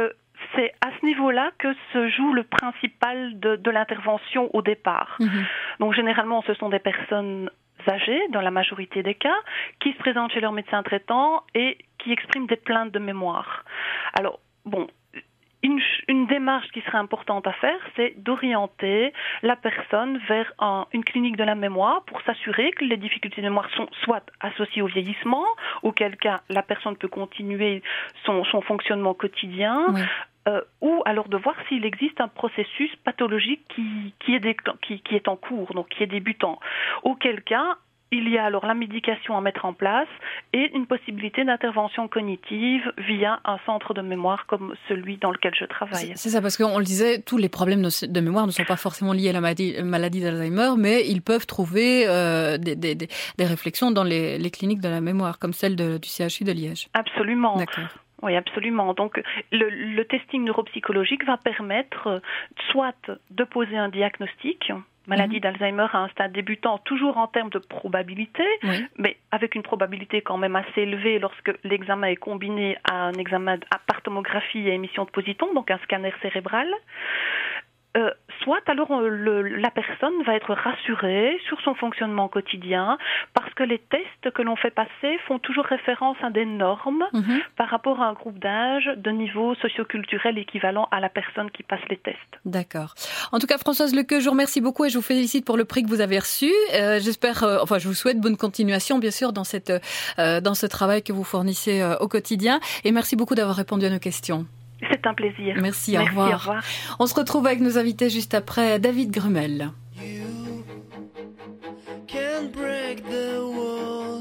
c'est à ce niveau-là que se joue le principal de, de l'intervention au départ. Mmh. Donc généralement, ce sont des personnes âgées, dans la majorité des cas, qui se présentent chez leur médecin traitant et qui expriment des plaintes de mémoire. Alors, bon... Une, une démarche qui serait importante à faire, c'est d'orienter la personne vers un, une clinique de la mémoire pour s'assurer que les difficultés de mémoire sont soit associées au vieillissement, auquel cas la personne peut continuer son, son fonctionnement quotidien, oui. euh, ou alors de voir s'il existe un processus pathologique qui, qui, est, déclen- qui, qui est en cours, donc qui est débutant. Auquel cas, il y a alors la médication à mettre en place et une possibilité d'intervention cognitive via un centre de mémoire comme celui dans lequel je travaille. C'est ça, parce qu'on le disait, tous les problèmes de mémoire ne sont pas forcément liés à la maladie, maladie d'Alzheimer, mais ils peuvent trouver euh, des, des, des réflexions dans les, les cliniques de la mémoire, comme celle de, du C H U de Liège. Absolument. D'accord. Oui, absolument. Donc, le, le testing neuropsychologique va permettre soit de poser un diagnostic, maladie mmh. d'Alzheimer à un stade débutant, toujours en termes de probabilité, oui. mais avec une probabilité quand même assez élevée lorsque l'examen est combiné à un examen à par tomographie et émission de positons, donc un scanner cérébral. Euh, soit alors le, la personne va être rassurée sur son fonctionnement quotidien parce que les tests que l'on fait passer font toujours référence à des normes mmh. par rapport à un groupe d'âge de niveau socioculturel équivalent à la personne qui passe les tests. D'accord. En tout cas, Françoise Lequeux, je vous remercie beaucoup et je vous félicite pour le prix que vous avez reçu. Euh, j'espère, euh, enfin, je vous souhaite bonne continuation, bien sûr, dans cette, euh, dans ce travail que vous fournissez euh, au quotidien. Et merci beaucoup d'avoir répondu à nos questions. C'est un plaisir. Merci, Merci au revoir. au revoir. On se retrouve avec nos invités juste après. David Grumel. You can break the wall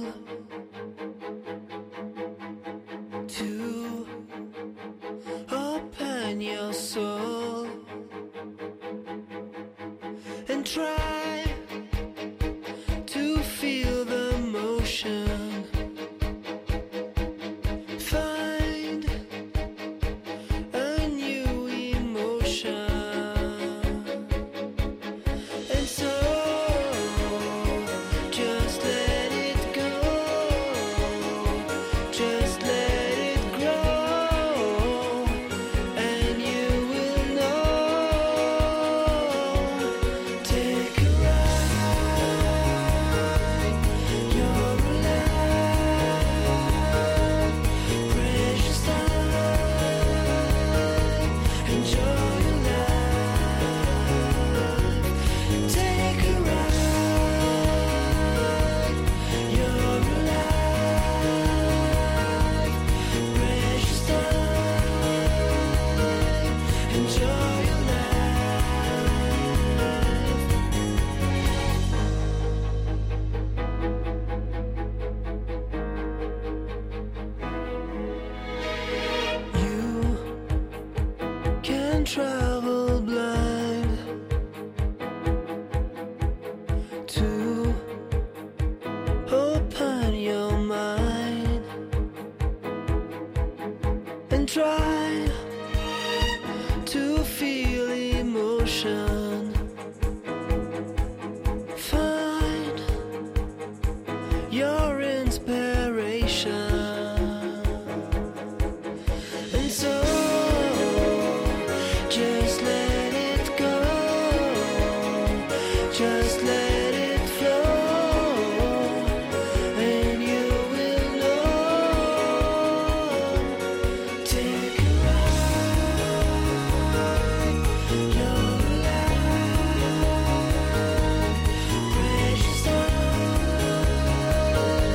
to open your soul and try to feel the motion. Travel blind to open your mind and try to feel emotion. Find your inspiration. And so just let it go, just let it flow, and you will know. Take a ride, your life, precious time,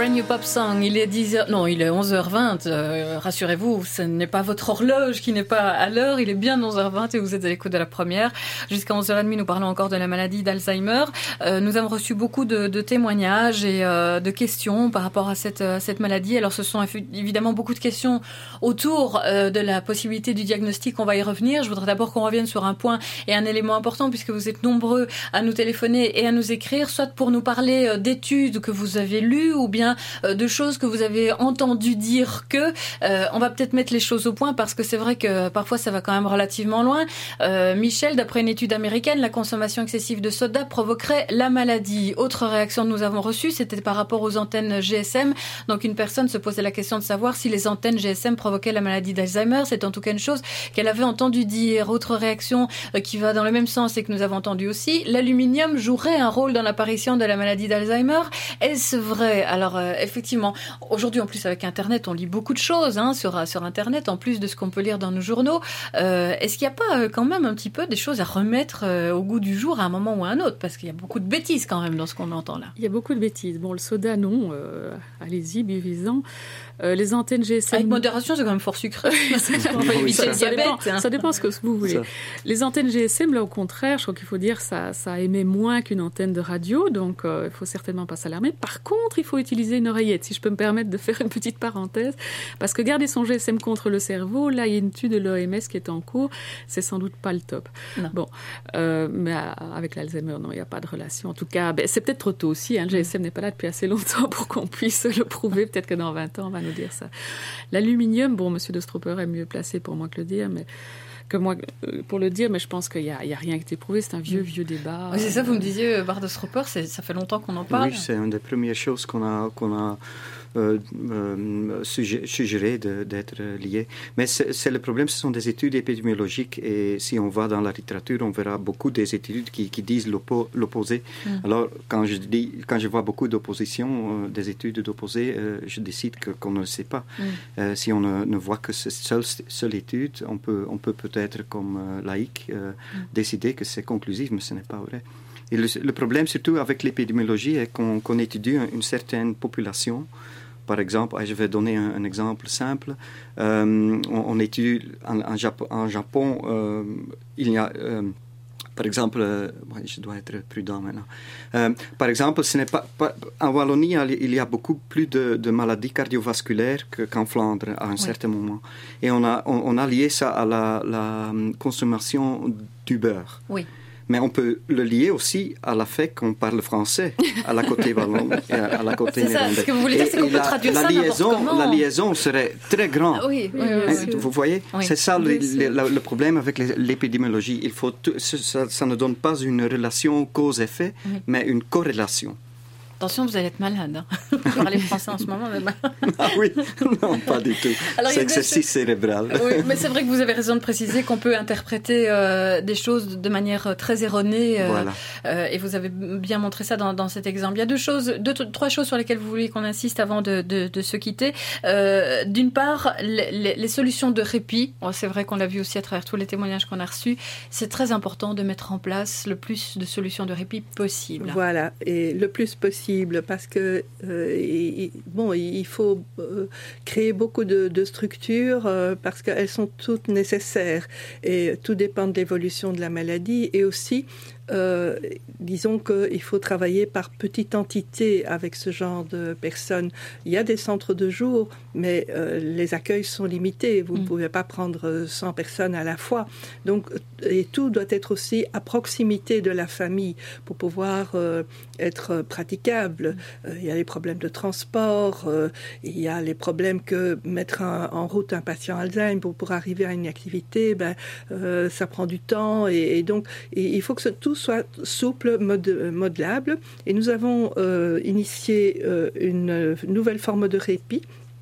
Brand New Pop Song. Il est dix heures, non, il est onze heures vingt. Euh, rassurez-vous, ce n'est pas votre horloge qui n'est pas à l'heure. Il est bien onze heures vingt et vous êtes à l'écoute de la première. Jusqu'à onze heures trente, nous parlons encore de la maladie d'Alzheimer. Euh, nous avons reçu beaucoup de, de témoignages et euh, de questions par rapport à cette, à cette maladie. Alors, ce sont évidemment beaucoup de questions autour euh, de la possibilité du diagnostic. On va y revenir. Je voudrais d'abord qu'on revienne sur un point et un élément important, puisque vous êtes nombreux à nous téléphoner et à nous écrire, soit pour nous parler euh, d'études que vous avez lues ou bien euh, de choses que vous avez entendu dire que. Euh, on va peut-être mettre les choses au point parce que c'est vrai que parfois ça va quand même relativement loin. Euh, Michel, d'après une étude américaine, la consommation excessive de soda provoquerait la maladie. Autre réaction que nous avons reçue, c'était par rapport aux antennes G S M. Donc une personne se posait la question de savoir si les antennes G S M provoquaient la maladie d'Alzheimer. C'est en tout cas une chose qu'elle avait entendu dire. Autre réaction euh, qui va dans le même sens et que nous avons entendu aussi, l'aluminium jouerait un rôle dans l'apparition de la maladie d'Alzheimer. Est-ce vrai? Alors euh, effectivement, aujourd'hui en plus avec Internet, on lit beaucoup de choses hein, sur, sur Internet, en plus de ce qu'on peut lire dans nos journaux. Euh, est-ce qu'il n'y a pas euh, quand même un petit peu des choses à remettre euh, au goût du jour à un moment ou à un autre? Parce qu'il y a beaucoup de bêtises quand même dans ce qu'on entend là. Il y a beaucoup de bêtises. Bon, le soda, non. Euh, allez-y, buvez-en. Euh, les antennes G S M... Avec modération, c'est quand même fort sucré. ça, ça, ça, dépend, hein. ça dépend ce que vous voulez. Ça. Les antennes G S M, là, au contraire, je crois qu'il faut dire ça, ça émet moins qu'une antenne de radio, donc il euh, ne faut certainement pas s'alarmer. Par contre, il faut utiliser une oreillette, si je peux me permettre de faire une petite parenthèse, parce que garder son G S M contre le cerveau, là, il y a une étude de l'O M S qui est en cours, c'est sans doute pas le top. Non. Bon, euh, mais avec l'Alzheimer, non, il n'y a pas de relation. En tout cas, ben, c'est peut-être trop tôt aussi, hein, le G S M n'est pas là depuis assez longtemps pour qu'on puisse le prouver, peut-être que dans vingt ans, on va nous dire ça. L'aluminium, bon, monsieur Dostropper est mieux placé pour moi que le dire, mais que moi pour le dire, mais je pense qu'il n'y a, a rien qui a été prouvé, c'est un vieux, vieux débat. Oui, c'est ça, vous me disiez, Bart Dostropper, ça fait longtemps qu'on en parle. Oui, c'est une des premières choses qu'on a, qu'on a euh, euh, suggéré de, d'être lié. Mais c'est, c'est le problème, ce sont des études épidémiologiques et si on va dans la littérature, on verra beaucoup des études qui, qui disent l'oppo, l'opposé. Mm. Alors, quand je, dis, quand je vois beaucoup d'opposition, euh, des études d'opposé, euh, je décide que, qu'on ne sait pas. Mm. Euh, si on ne, ne voit que cette seule, seule étude, on peut, on peut peut-être, comme euh, laïc, euh, mm. décider que c'est conclusif, mais ce n'est pas vrai. Et le, le problème, surtout avec l'épidémiologie, est qu'on, qu'on étudie une certaine population. Par exemple, je vais donner un, un exemple simple. Euh, on, on étudie en, en Japon, en Japon euh, il y a, euh, par exemple, euh, je dois être prudent maintenant. Euh, par exemple, ce n'est pas, pas, en Wallonie, il y a beaucoup plus de, de maladies cardiovasculaires que, qu'en Flandre à un oui. certain moment. Et on a, on, on a lié ça à la, la consommation du beurre. Oui. Mais on peut le lier aussi à la fait qu'on parle français à la côté wallon et à la côté néerlandais. C'est ça, ce que vous voulez dire, c'est qu'on peut traduire ça n'importe comment. La liaison serait très grande. Ah oui, oui, oui, hein, oui. Vous voyez, oui. c'est ça le, le, le problème avec l'épidémiologie. Il faut tout, ça, ça ne donne pas une relation cause-effet, oui. mais une corrélation. Attention, vous allez être malade. Hein. Vous parlez français en ce moment. Mais... ah oui, non, pas du tout. Alors, c'est exercice cérébral. Oui, mais c'est vrai que vous avez raison de préciser qu'on peut interpréter euh, des choses de manière très erronée. Euh, voilà. euh, et vous avez bien montré ça dans, dans cet exemple. Il y a deux choses, deux, trois choses sur lesquelles vous voulez qu'on insiste avant de, de, de se quitter. Euh, d'une part, les, les solutions de répit. Oh, c'est vrai qu'on l'a vu aussi à travers tous les témoignages qu'on a reçus. C'est très important de mettre en place le plus de solutions de répit possible. Voilà, et le plus possible. Parce que euh, il, bon, il faut euh, créer beaucoup de, de structures euh, parce qu'elles sont toutes nécessaires et tout dépend de l'évolution de la maladie et aussi Euh, disons qu'il faut travailler par petite entité avec ce genre de personnes. Il y a des centres de jour, mais euh, les accueils sont limités. Vous mmh. ne pouvez pas prendre cent personnes à la fois. Donc, et tout doit être aussi à proximité de la famille pour pouvoir euh, être praticable. Mmh. Euh, il y a les problèmes de transport, euh, il y a les problèmes que mettre un, en route un patient Alzheimer pour, pour arriver à une activité, ben, euh, ça prend du temps. Et, et donc, et il faut que ce, tout soit souple, mod- modelable. Et nous avons euh, initié euh, une nouvelle forme de répit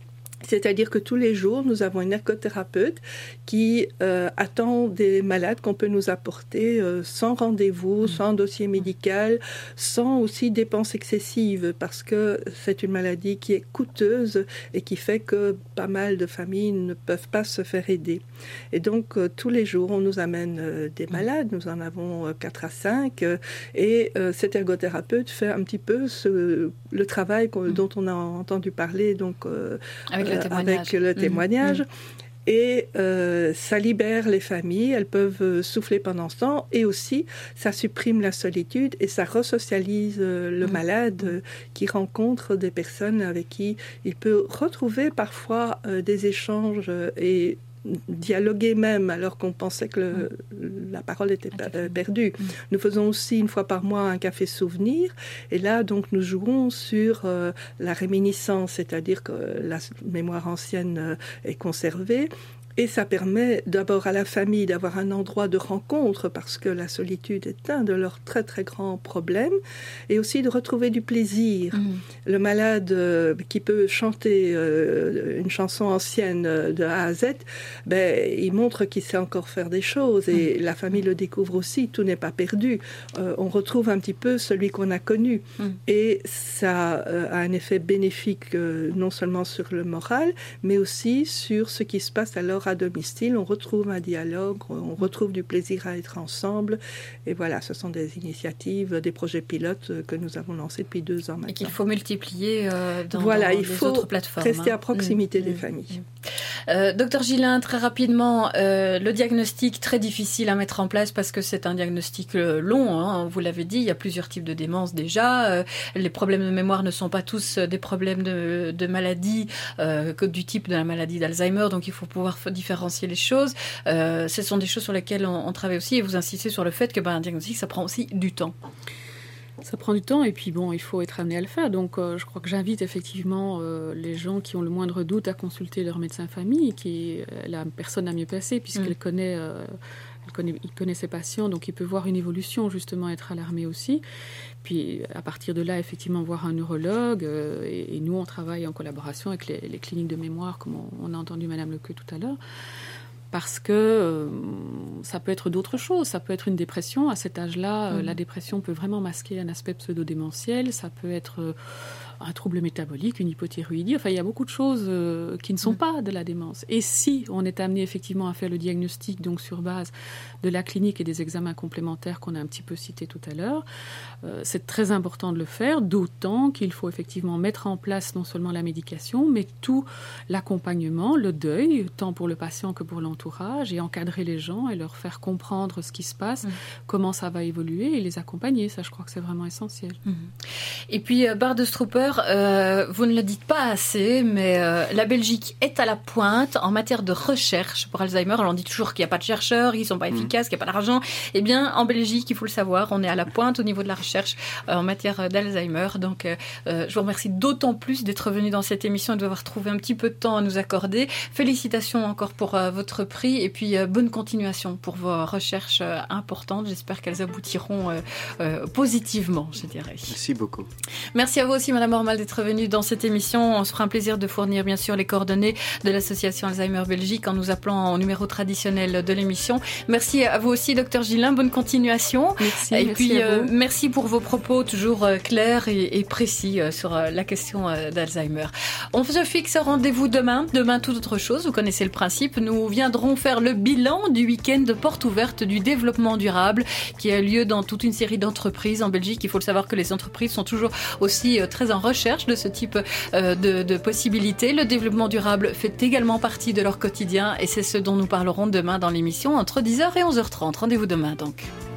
C'est-à-dire que tous les jours, nous avons une ergothérapeute qui euh, attend des malades qu'on peut nous apporter euh, sans rendez-vous, mmh. sans dossier médical, sans aussi dépenses excessives, parce que c'est une maladie qui est coûteuse et qui fait que pas mal de familles ne peuvent pas se faire aider. Et donc, euh, tous les jours, on nous amène euh, des malades, nous en avons euh, quatre à cinq, euh, et euh, cette ergothérapeute fait un petit peu ce, le travail mmh. dont on a entendu parler, donc... Euh, Avec le témoignage. Avec le témoignage. Mmh. Et euh, ça libère les familles, elles peuvent souffler pendant ce temps, et aussi ça supprime la solitude et ça resocialise euh, le mmh. malade euh, qui rencontre des personnes avec qui il peut retrouver parfois euh, des échanges euh, et dialoguer même alors qu'on pensait que le, mmh. la parole était per- perdue. Mmh. Nous faisons aussi une fois par mois un café souvenir et là donc nous jouons sur euh, la réminiscence, c'est-à-dire que la mémoire ancienne euh, est conservée. Et ça permet d'abord à la famille d'avoir un endroit de rencontre parce que la solitude est un de leurs très très grands problèmes et aussi de retrouver du plaisir. Mmh. Le malade euh, qui peut chanter euh, une chanson ancienne euh, de A à Z, ben, il montre qu'il sait encore faire des choses et mmh. la famille le découvre aussi, tout n'est pas perdu. Euh, on retrouve un petit peu celui qu'on a connu mmh. et ça euh, a un effet bénéfique euh, non seulement sur le moral mais aussi sur ce qui se passe alors à domicile, on retrouve un dialogue, on retrouve du plaisir à être ensemble. Et voilà, ce sont des initiatives, des projets pilotes que nous avons lancés depuis deux ans maintenant. Et qu'il faut multiplier euh, dans, voilà, dans il les faut autres plateformes. Rester hein. à proximité mmh, des mmh, familles. Mmh. Euh, Docteur Gillin, très rapidement, euh, le diagnostic très difficile à mettre en place parce que c'est un diagnostic long, hein, vous l'avez dit, il y a plusieurs types de démence déjà. Euh, les problèmes de mémoire ne sont pas tous des problèmes de, de maladie euh, que du type de la maladie d'Alzheimer, donc il faut pouvoir différencier les choses. Euh, ce sont des choses sur lesquelles on, on travaille aussi et vous insistez sur le fait que ben, un diagnostic, ça prend aussi du temps. Ça prend du temps et puis bon, il faut être amené à le faire. Donc euh, je crois que j'invite effectivement euh, les gens qui ont le moindre doute à consulter leur médecin famille, qui est la personne la mieux placée puisqu'elle mmh. connaît, euh, elle connaît, il connaît ses patients, donc il peut voir une évolution, justement être alarmé aussi. Puis à partir de là, effectivement, voir un neurologue. Euh, et, et nous, on travaille en collaboration avec les, les cliniques de mémoire, comme on, on a entendu Madame Lequeux tout à l'heure. Parce que euh, ça peut être d'autres choses. Ça peut être une dépression. À cet âge-là, mmh. euh, la dépression peut vraiment masquer un aspect pseudo-démentiel. Ça peut être euh, un trouble métabolique, une hypothyroïdie. Enfin, il y a beaucoup de choses euh, qui ne sont mmh. pas de la démence. Et si on est amené effectivement à faire le diagnostic, donc sur base de la clinique et des examens complémentaires qu'on a un petit peu cités tout à l'heure, euh, c'est très important de le faire, d'autant qu'il faut effectivement mettre en place non seulement la médication, mais tout l'accompagnement, le deuil, tant pour le patient que pour l'entourage, et encadrer les gens et leur faire comprendre ce qui se passe, mmh. comment ça va évoluer et les accompagner. Ça, je crois que c'est vraiment essentiel. Mmh. Et puis, euh, Bart de Strooper, euh, vous ne le dites pas assez, mais euh, la Belgique est à la pointe en matière de recherche pour Alzheimer. Alors, on dit toujours qu'il n'y a pas de chercheurs, qu'ils ne sont pas efficaces, mmh. qu'il n'y a pas d'argent. Eh bien, en Belgique, il faut le savoir, on est à la pointe au niveau de la recherche euh, en matière d'Alzheimer. Donc, euh, je vous remercie d'autant plus d'être venu dans cette émission et d'avoir trouvé un petit peu de temps à nous accorder. Félicitations encore pour euh, votre prix et puis euh, bonne continuation pour vos recherches euh, importantes. J'espère qu'elles aboutiront euh, euh, positivement, je dirais. Merci beaucoup. Merci à vous aussi, Madame Ormal, d'être venue dans cette émission. On se fera un plaisir de fournir, bien sûr, les coordonnées de l'association Alzheimer Belgique en nous appelant au numéro traditionnel de l'émission. Merci à vous aussi, Docteur Gillin. Bonne continuation. Merci. Et merci puis, à vous. Euh, merci pour vos propos toujours euh, clairs et, et précis euh, sur euh, la question euh, d'Alzheimer. On se fixe rendez-vous demain. Demain, toute autre chose. Vous connaissez le principe. Nous viendrons faire le bilan du week-end de porte ouverte du développement durable qui a lieu dans toute une série d'entreprises en Belgique. Il faut le savoir que les entreprises sont toujours aussi euh, très en recherche de ce type euh, de, de possibilités. Le développement durable fait également partie de leur quotidien et c'est ce dont nous parlerons demain dans l'émission entre dix heures et onze heures trente. Rendez-vous demain donc.